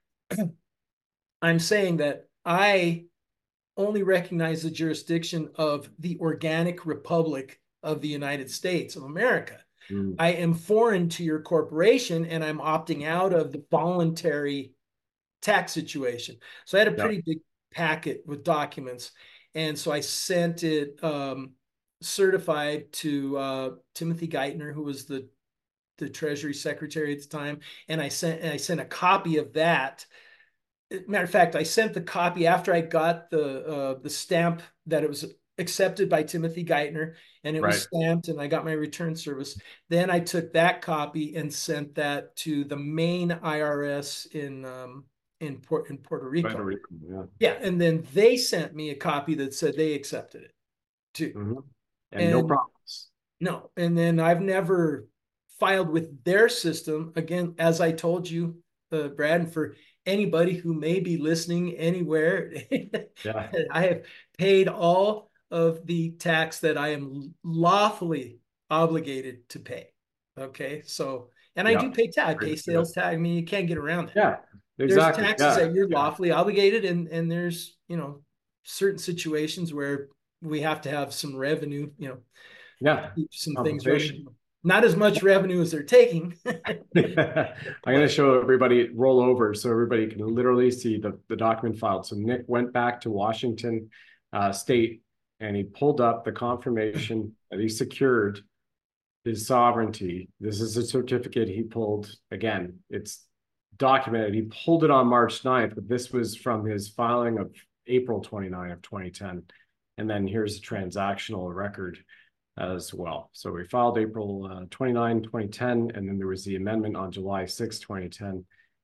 I'm saying that I only recognize the jurisdiction of the organic republic of the United States of America. Mm. I am foreign to your corporation and I'm opting out of the voluntary tax situation. So I had a Yeah. pretty big packet with documents. And so I sent it um, certified to uh, Timothy Geithner, who was the, the Treasury Secretary at the time. And I sent, and I sent a copy of that. Matter of fact, I sent the copy after I got the uh, the stamp that it was accepted by Timothy Geithner, and it was Right. stamped, and I got my return service. Then I took that copy and sent that to the main I R S in um, in, Port, in Puerto Rico. Puerto Rico. Yeah. Yeah, and then they sent me a copy that said they accepted it too. Mm-hmm. And no And problems. no, and then I've never filed with their system. Again, as I told you, uh, Brad, and for anybody who may be listening anywhere, Yeah. I have paid all of the tax that I am lawfully obligated to pay. Okay, so and I do Yeah. pay tax. I Great pay to do it. sales tax. I mean, you can't get around that. Yeah. There's Exactly. taxes Yeah. that you're Yeah. lawfully obligated, and and there's you know certain situations where we have to have some revenue, you know, Yeah. keep some things Compensation. running. Not as much revenue as they're taking. I'm going to But show everybody roll over so everybody can literally see the, the document filed. So Nick went back to Washington uh, State and he pulled up the confirmation that he secured his sovereignty. This is a certificate he pulled. Again, it's documented. He pulled it on March ninth, but this was from his filing of April twenty-ninth of twenty ten. And then here's the transactional record as well. So we filed April uh, twenty-ninth, twenty ten, and then there was the amendment on July sixth, twenty ten.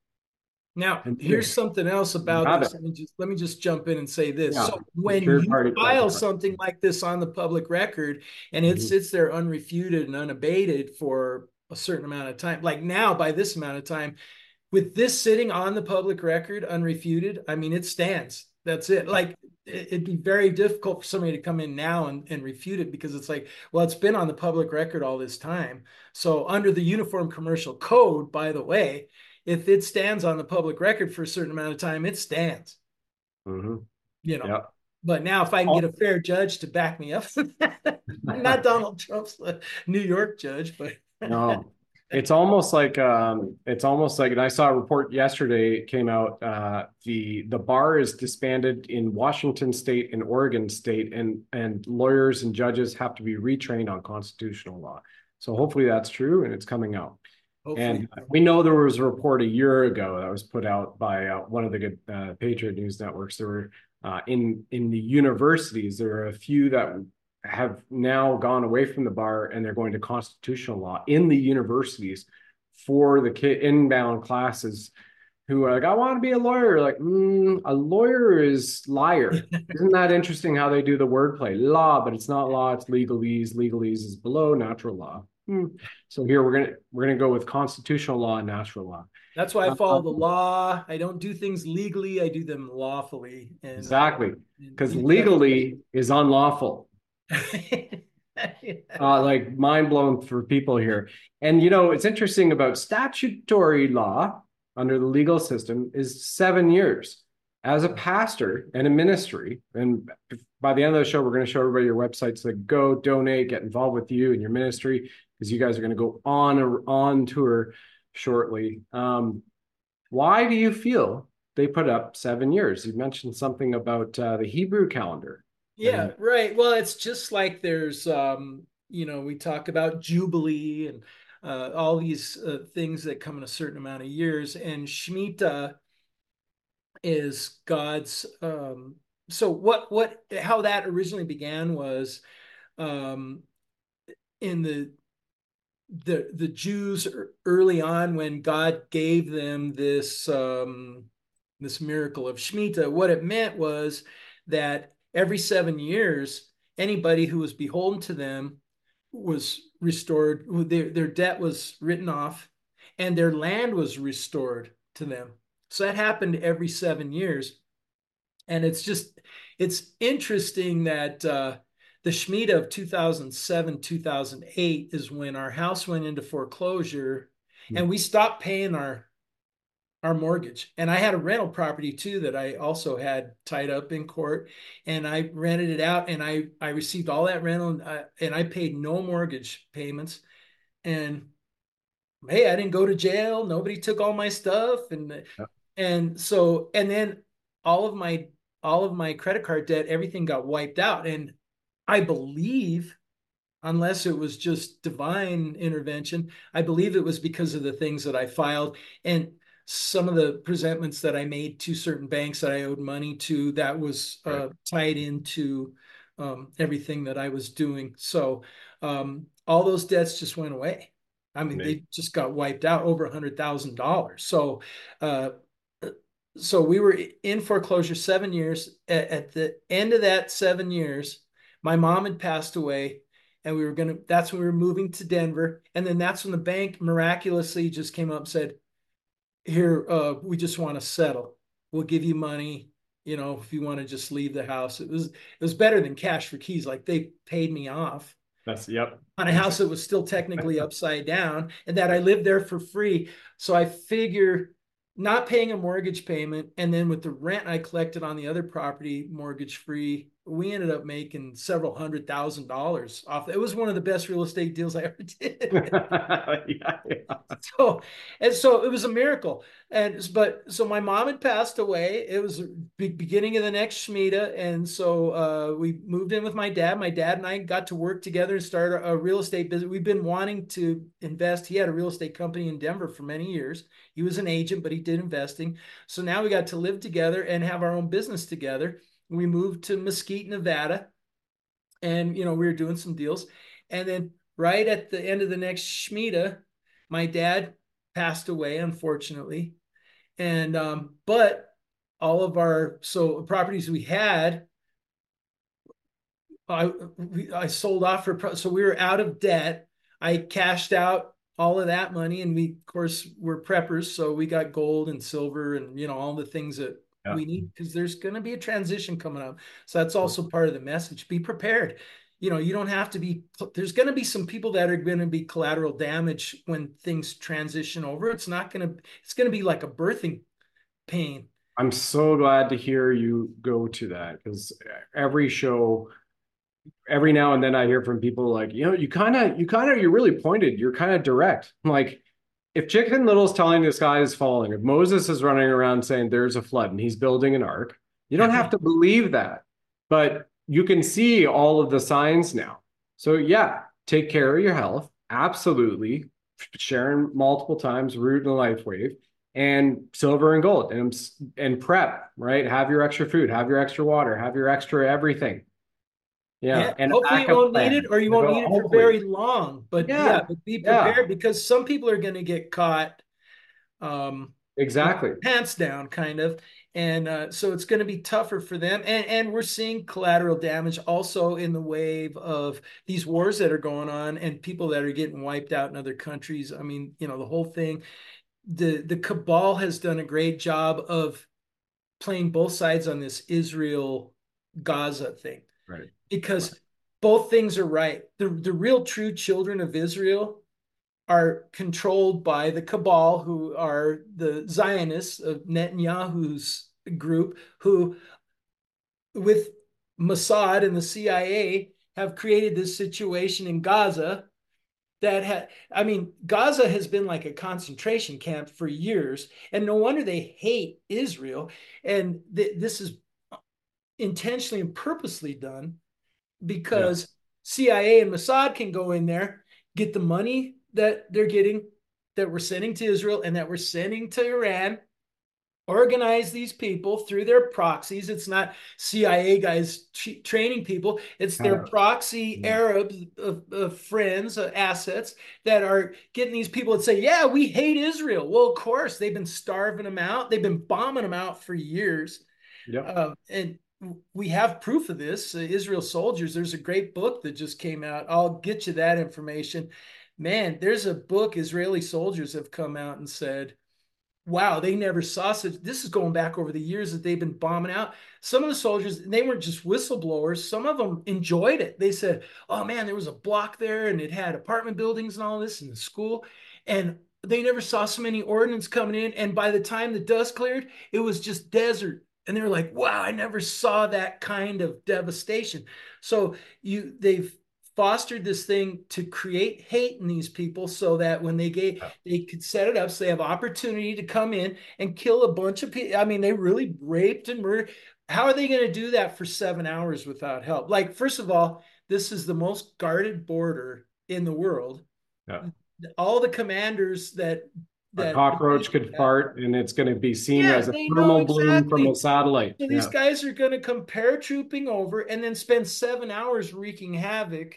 now And here's something else you about have this. it. Let me just let me just jump in and say this. Yeah. So when Secured you party file project. something like this on the public record and it Mhm. sits there unrefuted and unabated for a certain amount of time, like now by this amount of time, with this sitting on the public record unrefuted, I mean, it stands. That's it. Like, it'd be very difficult for somebody to come in now and, and refute it because it's like, well, it's been on the public record all this time. So, under the Uniform Commercial Code, by the way, if it stands on the public record for a certain amount of time, it stands, Mhm. you know. Yeah. But now, if I can get Oh. a fair judge to back me up, not Donald Trump's New York judge, but No, it's almost like um, it's almost like, and I saw a report yesterday it came out. Uh, the the bar is disbanded in Washington State and Oregon State, and and lawyers and judges have to be retrained on constitutional law. So hopefully that's true, and it's coming out. hopefully. And we know there was a report a year ago that was put out by uh, one of the good uh, Patriot News networks. There were uh, in in the universities, there are a few that have now gone away from the bar and they're going to constitutional law in the universities for the kid inbound classes who are like, I want to be a lawyer. Like, mm, a lawyer is liar. Isn't that interesting how they do the wordplay? Law, but it's not law, it's legalese. Legalese is below natural law. Hmm. So here we're gonna we're gonna go with constitutional law and natural law. That's why I follow Um, the law. I don't do things legally. I do them lawfully. And, uh, exactly, and because we just legally is unlawful. Uh, like mind blown for people here. And you know, it's interesting about statutory law under the legal system is seven years. As a pastor and a ministry, and by the end of the show, we're going to show everybody your websites that go donate, get involved with you and your ministry because you guys are going to go on a, on tour shortly. Um, why do you feel they put up seven years? You mentioned something about uh, the Hebrew calendar, Yeah, and right. Well, it's just like there's, um, you know, we talk about Jubilee and uh, all these uh, things that come in a certain amount of years, and Shemitah is God's. Um, so what, what, how that originally began was um, in the the the Jews early on when God gave them this um, this miracle of Shemitah. What it meant was that every seven years, anybody who was beholden to them was restored. Their their debt was written off, and their land was restored to them. So that happened every seven years, and it's just it's interesting that uh, the Shemitah of two thousand seven, two thousand eight is when our house went into foreclosure and we stopped paying our our mortgage. And I had a rental property too that I also had tied up in court, and I rented it out, and I I received all that rental, and I, and I paid no mortgage payments. And hey, I didn't go to jail. Nobody took all my stuff, and and so and then all of my all of my credit card debt, everything got wiped out. And I believe, unless it was just divine intervention, I believe it was because of the things that I filed and some of the presentments that I made to certain banks that I owed money to that was right, uh, tied into um, everything that I was doing. So um, all those debts just went away. I mean, Nate. they just got wiped out, over a hundred thousand dollars. So, uh, so we were in foreclosure seven years. At, at the end of that seven years, my mom had passed away, and we were gonna. That's when we were moving to Denver, and then that's when the bank miraculously just came up and said, "Here, uh, we just want to settle. We'll give you money. You know, if you want to just leave the house." It was it was better than cash for keys. Like they paid me off That's yep. on a house that was still technically upside down, and that I lived there for free. So I figure not paying a mortgage payment, and then with the rent I collected on the other property, mortgage free, we ended up making several hundred thousand dollars off. It was one of the best real estate deals I ever did. Yeah, yeah. So and so it was a miracle. And but so my mom had passed away. It was the beginning of the next Shemitah, and so uh, we moved in with my dad. My dad and I got to work together and start a, a real estate business. We've been wanting to invest. He had a real estate company in Denver for many years. He was an agent, but he did investing. So now we got to live together and have our own business together. We moved to Mesquite, Nevada, and you know we were doing some deals, and then right at the end of the next Shemitah, my dad passed away, unfortunately. And um, but all of our so properties we had, I we, I sold off for so we were out of debt. I cashed out all of that money, and we of course we're preppers, so we got gold and silver and you know all the things that Yeah. we need because there's going to be a transition coming up. So that's also part of the message. Be prepared. You know, you don't have to be, there's going to be some people that are going to be collateral damage when things transition over. It's not going to, it's going to be like a birthing pain. I'm so glad to hear you go to that because every show, every now and then I hear from people like, you know, you kind of, you kind of, you're really pointed. You're kind of direct. I'm like, if Chicken Little's telling the sky is falling, if Moses is running around saying there's a flood and he's building an ark, you don't have to believe that. But you can see all of the signs now. So yeah, take care of your health. Absolutely. Sharon multiple times, Root and LifeWave, and silver and gold and, and prep, right? Have your extra food, have your extra water, have your extra everything. Yeah. Yeah, And a hopefully you backup won't need plan. it or you won't need it for Hopefully. very long. But yeah, Yeah. but be Yeah. prepared because some people are going to get caught um, with Exactly. pants down, kind of. And uh, so it's going to be tougher for them. And, and we're seeing collateral damage also in the wave of these wars that are going on and people that are getting wiped out in other countries. I mean, you know, the whole thing. The, the cabal has done a great job of playing both sides on this Israel Gaza thing Right. Right. because both things are right. The, the real true children of Israel are controlled by the cabal, who are the Zionists of Netanyahu's group, who, with Mossad and the C I A, have created this situation in Gaza that had, I mean, Gaza has been like a concentration camp for years, and no wonder they hate Israel. And th- this is intentionally and purposely done Yeah. because C I A and Mossad can go in there, get the money that they're getting, that we're sending to Israel and that we're sending to Iran, organize these people through their proxies. It's not C I A guys t- training people. It's their Uh, proxy yeah. Arabs, uh, uh, friends, uh, assets that are getting these people that say, yeah, we hate Israel. Well, of course, they've been starving them out. They've been bombing them out for years. Yep. Uh, and we have proof of this. Uh, Israel Soldiers, there's a great book that just came out. I'll get you that information. Man, there's a book Israeli soldiers have come out and said, wow, they never saw such. This is going back over the years that they've been bombing out. Some of the soldiers, they weren't just whistleblowers. Some of them enjoyed it. They said, oh man, there was a block there and it had apartment buildings and all this and the school. And they never saw so many ordnance coming in. And by the time the dust cleared, it was just desert. And they were like, wow, I never saw that kind of devastation. So you they've fostered this thing to create hate in these people so that when they get Yeah. they could set it up so they have opportunity to come in and kill a bunch of people. I mean, they really raped and murdered. How are they going to do that for seven hours without help? Like, first of all, this is the most guarded border in the world. Yeah. All the commanders that A that cockroach could fart and it's going to be seen yeah, as a they know thermal bloom from a exactly. satellite. So these Yeah. guys are going to come paratrooping over and then spend seven hours wreaking havoc.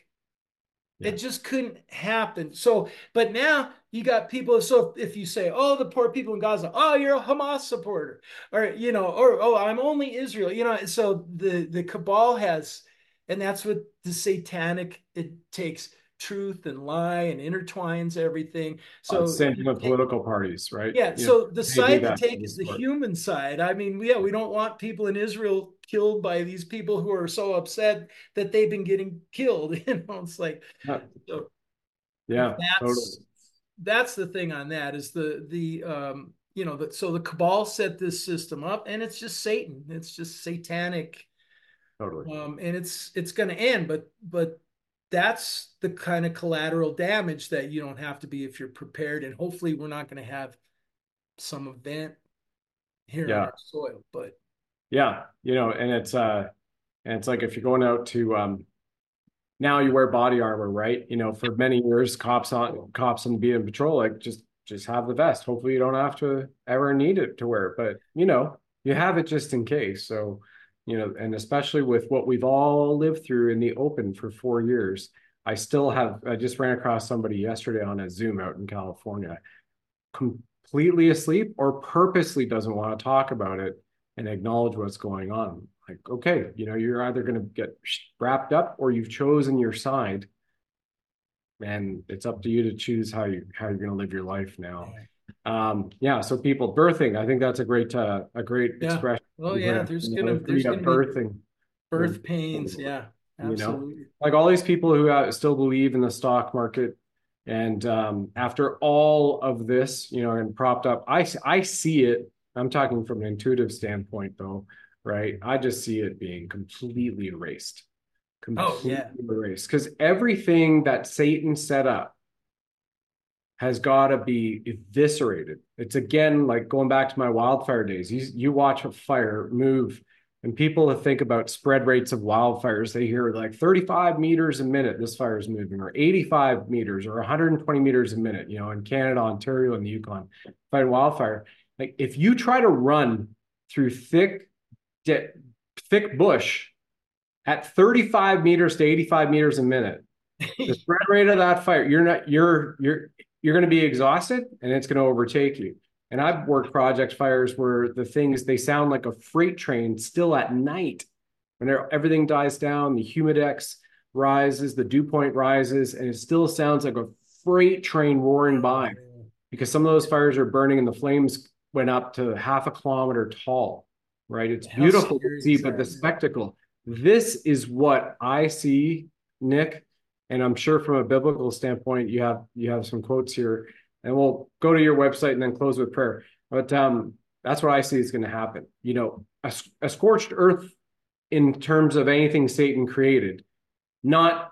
It Yeah. just couldn't happen. So, but now you got people. So if you say, "Oh, the poor people in Gaza," oh, you're a Hamas supporter, or you know, or oh, I'm only Israel. You know, so the the cabal has And that's what the satanic, it takes truth and lie and intertwines everything. Uh, So same thing with political parties, right? yeah, You know, so the they do side to that for take the is the sport. human side. I mean, yeah, we don't want people in Israel killed by these people who are so upset that they've been getting killed. You know, it's like, Yeah, so yeah, totally. that's that's the thing on that is the the um you know that so the cabal set this system up, and it's just Satan. It's just satanic, Totally. um, and it's it's going to end. But but that's the kind of collateral damage that you don't have to be if you're prepared. And hopefully, we're not going to have some event here on Yeah. our soil. But Yeah. You know, and it's uh and it's like if you're going out to um now you wear body armor, right? You know, for many years, cops on cops on being patrol, like just just have the vest. Hopefully you don't have to ever need it to wear it. But you know, you have it just in case. So, you know, and especially with what we've all lived through in the open for four years. I still have I just ran across somebody yesterday on a Zoom out in California, completely asleep or purposely doesn't want to talk about it and acknowledge what's going on. Like, okay, you know, you're either going to get wrapped up or you've chosen your side, and it's up to you to choose how you how you're going to live your life now. Um, yeah. So people birthing, I think that's a great uh, a great yeah, expression. oh You yeah, know, there's gonna free there's to gonna be birthing. birth pains. Yeah, You know, absolutely. like all these people who uh, still believe in the stock market. And um, after all of this, you know, and propped up, I, I see it. I'm talking from an intuitive standpoint, though, right? I just see it being completely erased, Oh completely yeah. erased. Because everything that Satan set up has got to be eviscerated. It's again like going back to my wildfire days. You, you watch a fire move, and people that think about spread rates of wildfires, they hear like thirty-five meters a minute, this fire is moving, or eighty-five meters, or one hundred twenty meters a minute, you know, in Canada, Ontario, and the Yukon, fighting wildfire. Like if you try to run through thick, thick bush at thirty-five meters to eighty-five meters a minute, the spread rate of that fire, you're not, you're, you're, you're going to be exhausted and it's going to overtake you. And I've worked project fires where the things, they sound like a freight train still at night when everything dies down, the humidex rises, the dew point rises, and it still sounds like a freight train roaring by because some of those fires are burning and the flames went up to half a kilometer tall, right? It's How beautiful to scary see, is but the that? spectacle, this is what I see, Nick, and I'm sure from a biblical standpoint, you have you have some quotes here, and we'll go to your website and then close with prayer. But um, that's what I see is going to happen. You know, a, a scorched earth in terms of anything Satan created, not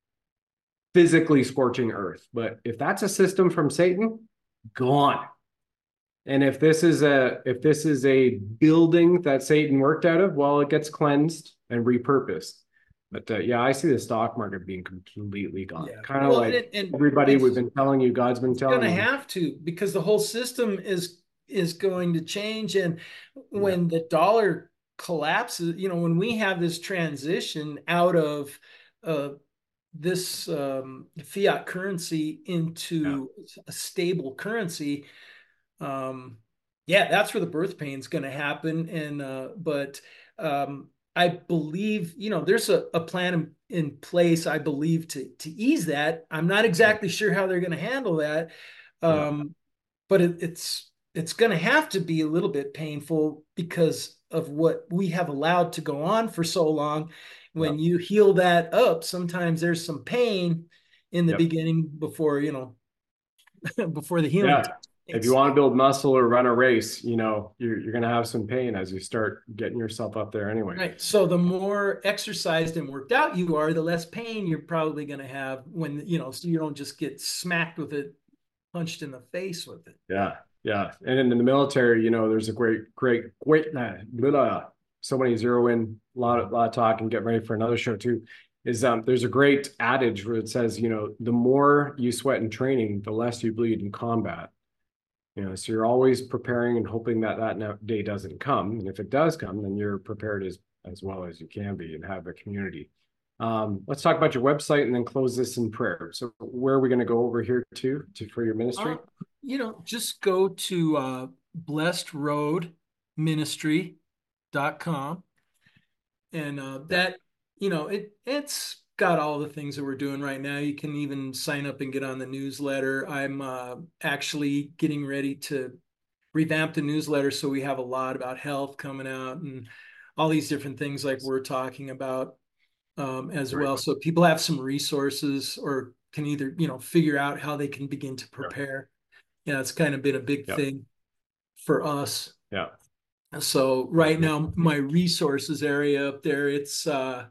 physically scorching earth, but if that's a system from Satan, gone. And if this is a if this is a building that Satan worked out of, well, it gets cleansed and repurposed. But uh, yeah, I see the stock market being completely gone. Yeah. Kind of Well, like and, and everybody we've it's been telling you, God's been it's going telling to you. have to, because the whole system is is going to change. And Yeah, when the dollar collapses, you know, when we have this transition out of uh, this um, fiat currency yeah, into a stable currency, um, yeah, that's where the birth pain is going to happen. And uh, but um, I believe, you know, there's a, a plan in, in place, I believe, to to ease that. I'm not yeah, exactly sure how they're going to handle that, yeah, um, but it, it's it's going to have to be a little bit painful because of what we have allowed to go on for so long. yeah, When you heal that up, sometimes there's some pain in the yep. beginning before, you know, before the healing Yeah. takes If you place. want to build muscle or run a race, you know, you're you're gonna have some pain as you start getting yourself up there anyway. Right. So the more exercised and worked out you are, the less pain you're probably going to have when, you know, so you don't just get smacked with it, punched in the face with it. Yeah, yeah. And in the military, you know, there's a great, great, great, uh, blah, blah, so many zero in, a lot of, lot of talk, and get ready for another show too. Is um, there's a great adage where it says, you know, the more you sweat in training, the less you bleed in combat. You know, so you're always preparing and hoping that that day doesn't come. And if it does come, then you're prepared as as well as you can be and have a community. Um, let's talk about your website and then close this in prayer. So where are we going to go over here to, to for your Uh, ministry? you know, just go to uh, blessed road ministry dot com, and uh, Yeah. that you know, it it's got all the things that we're doing right now. You can even sign up and get on the newsletter. I'm uh, actually getting ready to revamp the newsletter so we have a lot about health coming out and all these different things like we're talking about um, as Great. well. So people have some resources or can either, you know, figure out how they can begin to Sure. prepare. Yeah, it's kind of been a big Yep. thing for us. Yeah. So That's right good. now, my resources area up there, it's uh,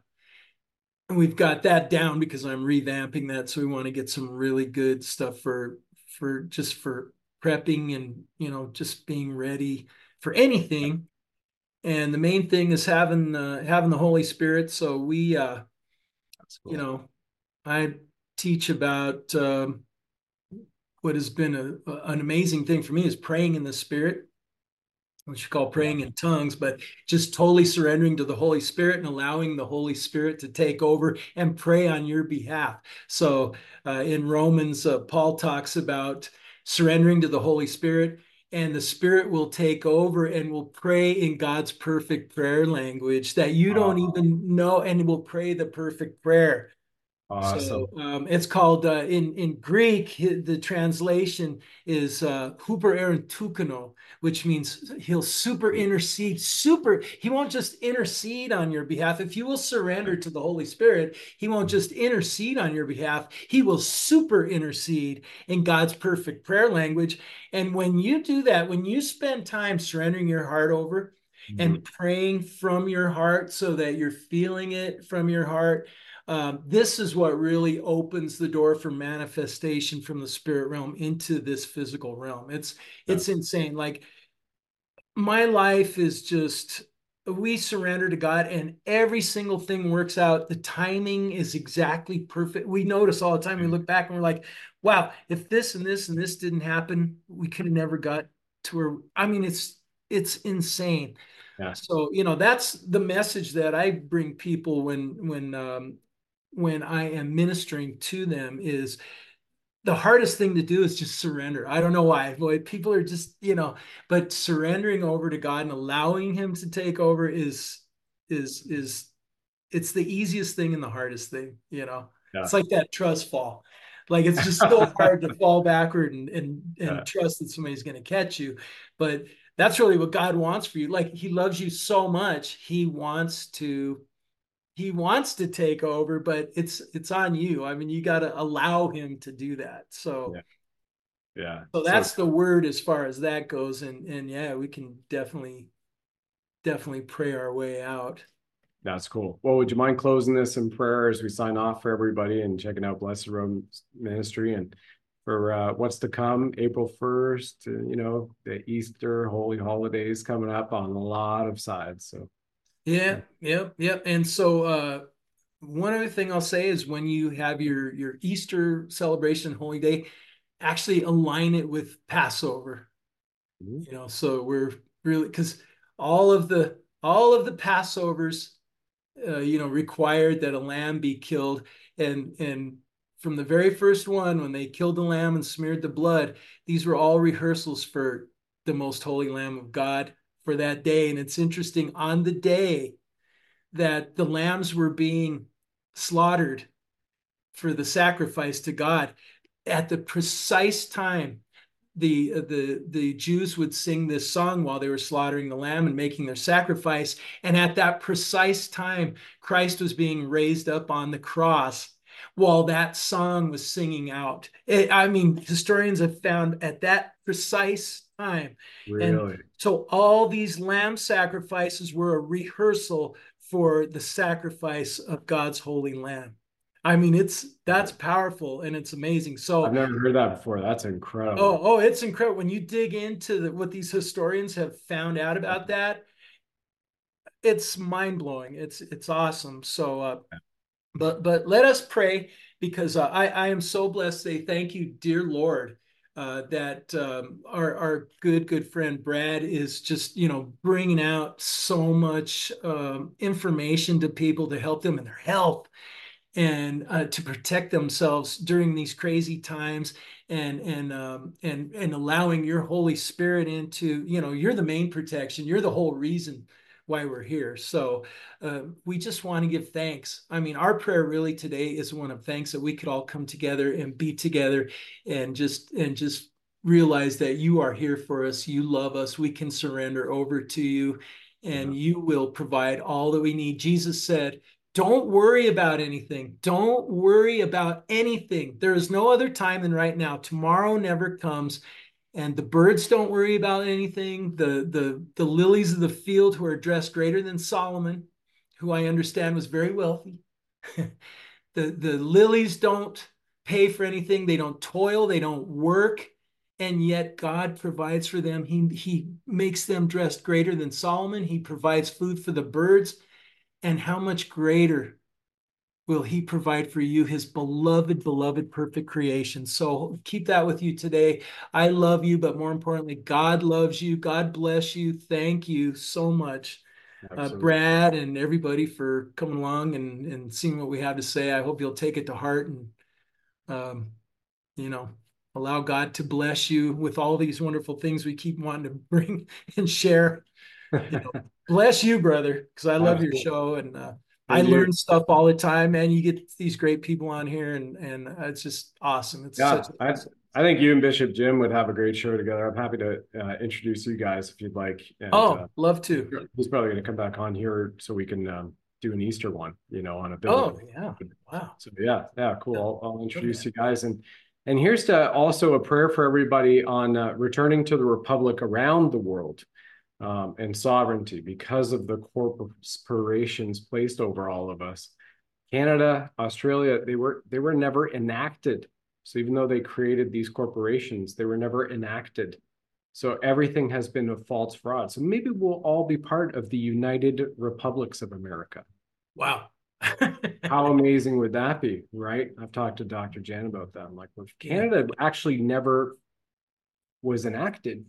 we've got that down because I'm revamping that. So we want to get some really good stuff for for just for prepping and you know just being ready for anything. And the main thing is having uh, having the Holy Spirit. So we, uh, That's you cool. know, I teach about um, what has been a, an amazing thing for me is praying in the Spirit, which you call Yeah. praying in tongues, but just totally surrendering to the Holy Spirit and allowing the Holy Spirit to take over and pray on your behalf. So uh, in Romans, uh, Paul talks about surrendering to the Holy Spirit, and the Spirit will take over and will pray in God's perfect prayer language that you don't Uh, even know, and will pray the perfect prayer. So awesome. um, it's called uh, in in Greek. The translation is uh, "huper erin tukano," which means he'll super intercede. Super, he won't just intercede on your behalf. If you will surrender to the Holy Spirit, he won't just intercede on your behalf. He will super intercede in God's perfect prayer language. And when you do that, when you spend time surrendering your heart over Mhm. and praying from your heart, so that you're feeling it from your heart um, this is what really opens the door for manifestation from the spirit realm into this physical realm. It's Yeah. it's insane. Like my life is just we surrender to God and every single thing works out. The timing is exactly perfect. We notice all the time. We look back and we're like, wow, if this and this and this didn't happen, we could have never got to where I mean it's it's insane. Yeah. So, you know, that's the message that I bring people when when um, when I am ministering to them is the hardest thing to do is just surrender. I don't know why. Boy, people are just, you know, but surrendering over to God and allowing him to take over is is is it's the easiest thing and the hardest thing, you know. Yeah. It's like that trust fall. Like it's just so hard to fall backward and and Yeah. and trust that somebody's going to catch you. But that's really what God wants for you. Like he loves you so much, he wants to he wants to take over, but it's it's on you. I mean, you got to allow him to do that. So Yeah. Yeah. so So that's the word as far as that goes. And and yeah, we can definitely definitely pray our way out. that's cool. Well, would you mind closing this in prayer as we sign off for everybody and checking out Blessed Road Ministry and for uh, what's to come, April first, uh, you know, the Easter holy holidays coming up on a lot of sides. So, Yeah, yep, yep. And so uh one other thing I'll say is when you have your your Easter celebration, Holy Day, actually align it with Passover. mhm. You know, so we're really because all of the all of the Passovers, uh, you know, required that a lamb be killed, and and from the very first one when they killed the lamb and smeared the blood, these were all rehearsals for the most holy Lamb of God for that day. And it's interesting on the day that the lambs were being slaughtered for the sacrifice to God. At the precise time, the the the Jews would sing this song while they were slaughtering the lamb and making their sacrifice. And at that precise time, Christ was being raised up on the cross while that song was singing out. It, I mean, historians have found at that precise time. And Really? so all these lamb sacrifices were a rehearsal for the sacrifice of God's holy lamb. I mean, it's that's powerful and it's amazing. I've So never heard that before. That's Oh, incredible. oh, it's incredible when you dig into the, what these historians have found out about that. It's mind blowing. It's it's awesome. So, uh, but but let us pray because uh, I I am so blessed. Say thank you, dear Lord, uh, that um, our our good good friend Brad is just you know bringing out so much um, information to people to help them in their health and uh, to protect themselves during these crazy times and and um, and and allowing your Holy Spirit into you know you're the main protection, you're the whole reason why we're here. So uh, we just want to give thanks. I mean, our prayer really today is one of thanks that we could all come together and be together and just and just realize that you are here for us. You love us. We can surrender over to you, and you will provide all that we need. Jesus said, don't worry about anything. Don't worry about anything. There is no other time than right now. Tomorrow never comes. And the birds don't worry about anything. The, the, the lilies of the field who are dressed greater than Solomon, who I understand was very wealthy. the, the lilies don't pay for anything. They don't toil. They don't work. And yet God provides for them. He, he makes them dressed greater than Solomon. He provides food for the birds. And how much greater will he provide for you, his beloved, beloved, perfect creation. So keep that with you today. I love you, but more importantly, God loves you. God bless you. Thank you so much, uh, Brad, and everybody for coming along and, and seeing what we have to say. I hope you'll take it to heart and, um, you know, allow God to bless you with all these wonderful things we keep wanting to bring and share. You know, bless you, brother, because I love Absolutely. Your show, and uh, I you. learn stuff all the time, man. You get these great people on here, and and uh, it's just awesome. It's yeah, such I, I think you and Bishop Jim would have a great show together. I'm happy to uh, introduce you guys if you'd like. And, oh, uh, love to. He's probably going to come back on here so we can um, do an Easter one, you know, on a biblical. Oh, yeah. Wow. So yeah, yeah, cool. I'll, I'll introduce okay. you guys. And and here's to also a prayer for everybody on uh, returning to the republic around the world. Um, and sovereignty because of the corporations placed over all of us. Canada, Australia, they were they were never enacted. So even though they created these corporations, they were never enacted. So everything has been a false fraud. So maybe we'll all be part of the United Republics of America. Wow. How amazing would that be, right? I've talked to Doctor Jan about that. I'm like, well, if Canada actually never was enacted,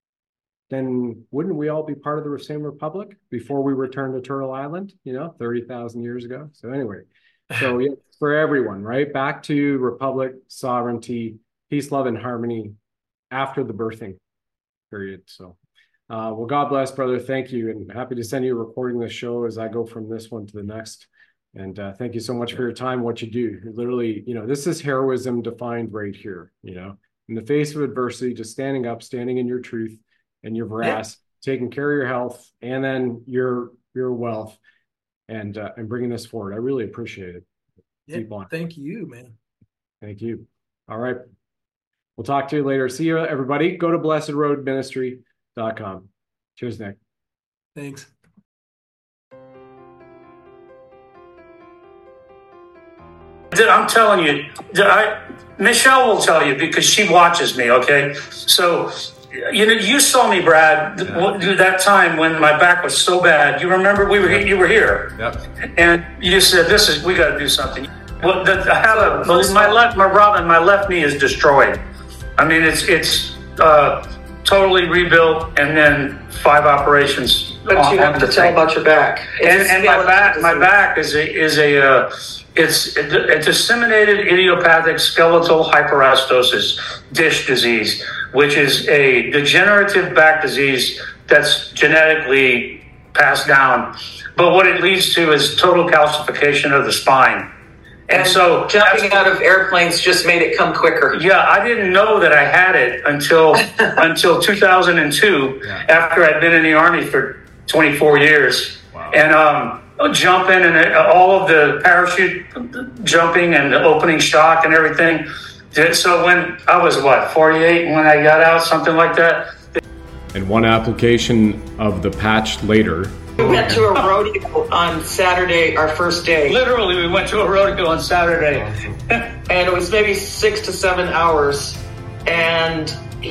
then wouldn't we all be part of the same republic before we returned to Turtle Island, you know, thirty thousand years ago? So anyway, so yeah, for everyone, right? Back to republic, sovereignty, peace, love, and harmony after the birthing period. So, uh, well, God bless, brother. Thank you. And happy to send you a recording of the show as I go from this one to the next. And uh, thank you so much for your time, what you do. Literally, you know, this is heroism defined right here, you know, in the face of adversity, just standing up, standing in your truth, and your veracity, yeah. taking care of your health, and then your your wealth, and uh, and bringing this forward. I really appreciate it. Yeah, Keep on. Thank you, man. Thank you. All right. We'll talk to you later. See you, everybody. Go to blessed road ministry dot com. Cheers, Nick. Thanks. I'm telling you, I, Michelle will tell you because she watches me, okay? So... You know, you saw me, Brad, yeah. that time when my back was so bad. You remember we were yep. you were here, yep. and you said, "This is we got to do something." Well, the, I have a my left, my Robin, my left knee is destroyed. I mean, it's it's uh, totally rebuilt, and then five operations. But on, you have to tell about your back. And, and my back, my back is a is a uh, it's a, a disseminated idiopathic skeletal hyperostosis, DISH disease, which is a degenerative back disease that's genetically passed down. But what it leads to is total calcification of the spine. And, and so jumping out of airplanes just made it come quicker. Yeah, I didn't know that I had it until until two thousand two, yeah. after I'd been in the Army for twenty-four years. Wow. And um, jumping and all of the parachute jumping and the opening shock and everything. So when I was, what, forty-eight when I got out, something like that. And one application of the patch later. We went to a rodeo on Saturday, our first day. Literally, we went to a rodeo on Saturday. And it was maybe six to seven hours. And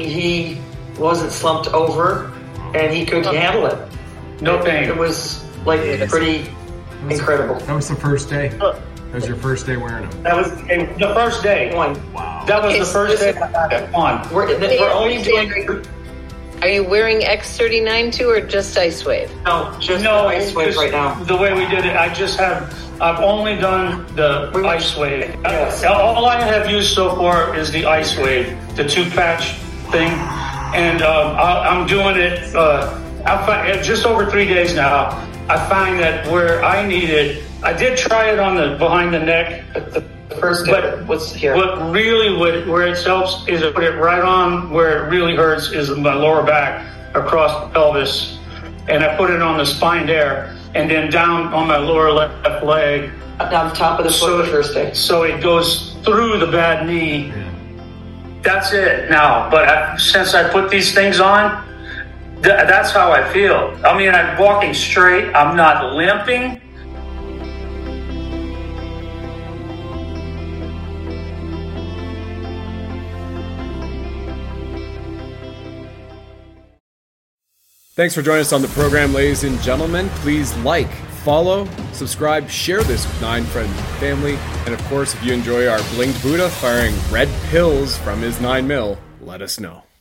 he wasn't slumped over, and he couldn't handle it. No pain. It was, like, pretty incredible. That was the first day? That was your first day wearing them? That was the first day. One. Wow. That was the first day I had it on. We're, we're only doing... Are you wearing X thirty-nine too, or just IceWave? No, just no, IceWave right now. The way we did it, I just have, I've only done the IceWave. Yes. All I have used so far is the IceWave, the two-patch thing. And um, I, I'm doing it uh, just over three days now. I find that where I need it, I did try it on the behind the neck. The first But was here. What really would, where it helps is to put it right on where it really hurts is my lower back across the pelvis. And I put it on the spine there and then down on my lower left leg. On the top of the foot So, the first day. so it goes through the bad knee. That's it now. But I, since I put these things on, th- that's how I feel. I mean, I'm walking straight. I'm not limping. Thanks for joining us on the program, ladies and gentlemen. Please like, follow, subscribe, share this with nine friends and family. And of course, if you enjoy our blinged Buddha firing red pills from his nine mil, let us know.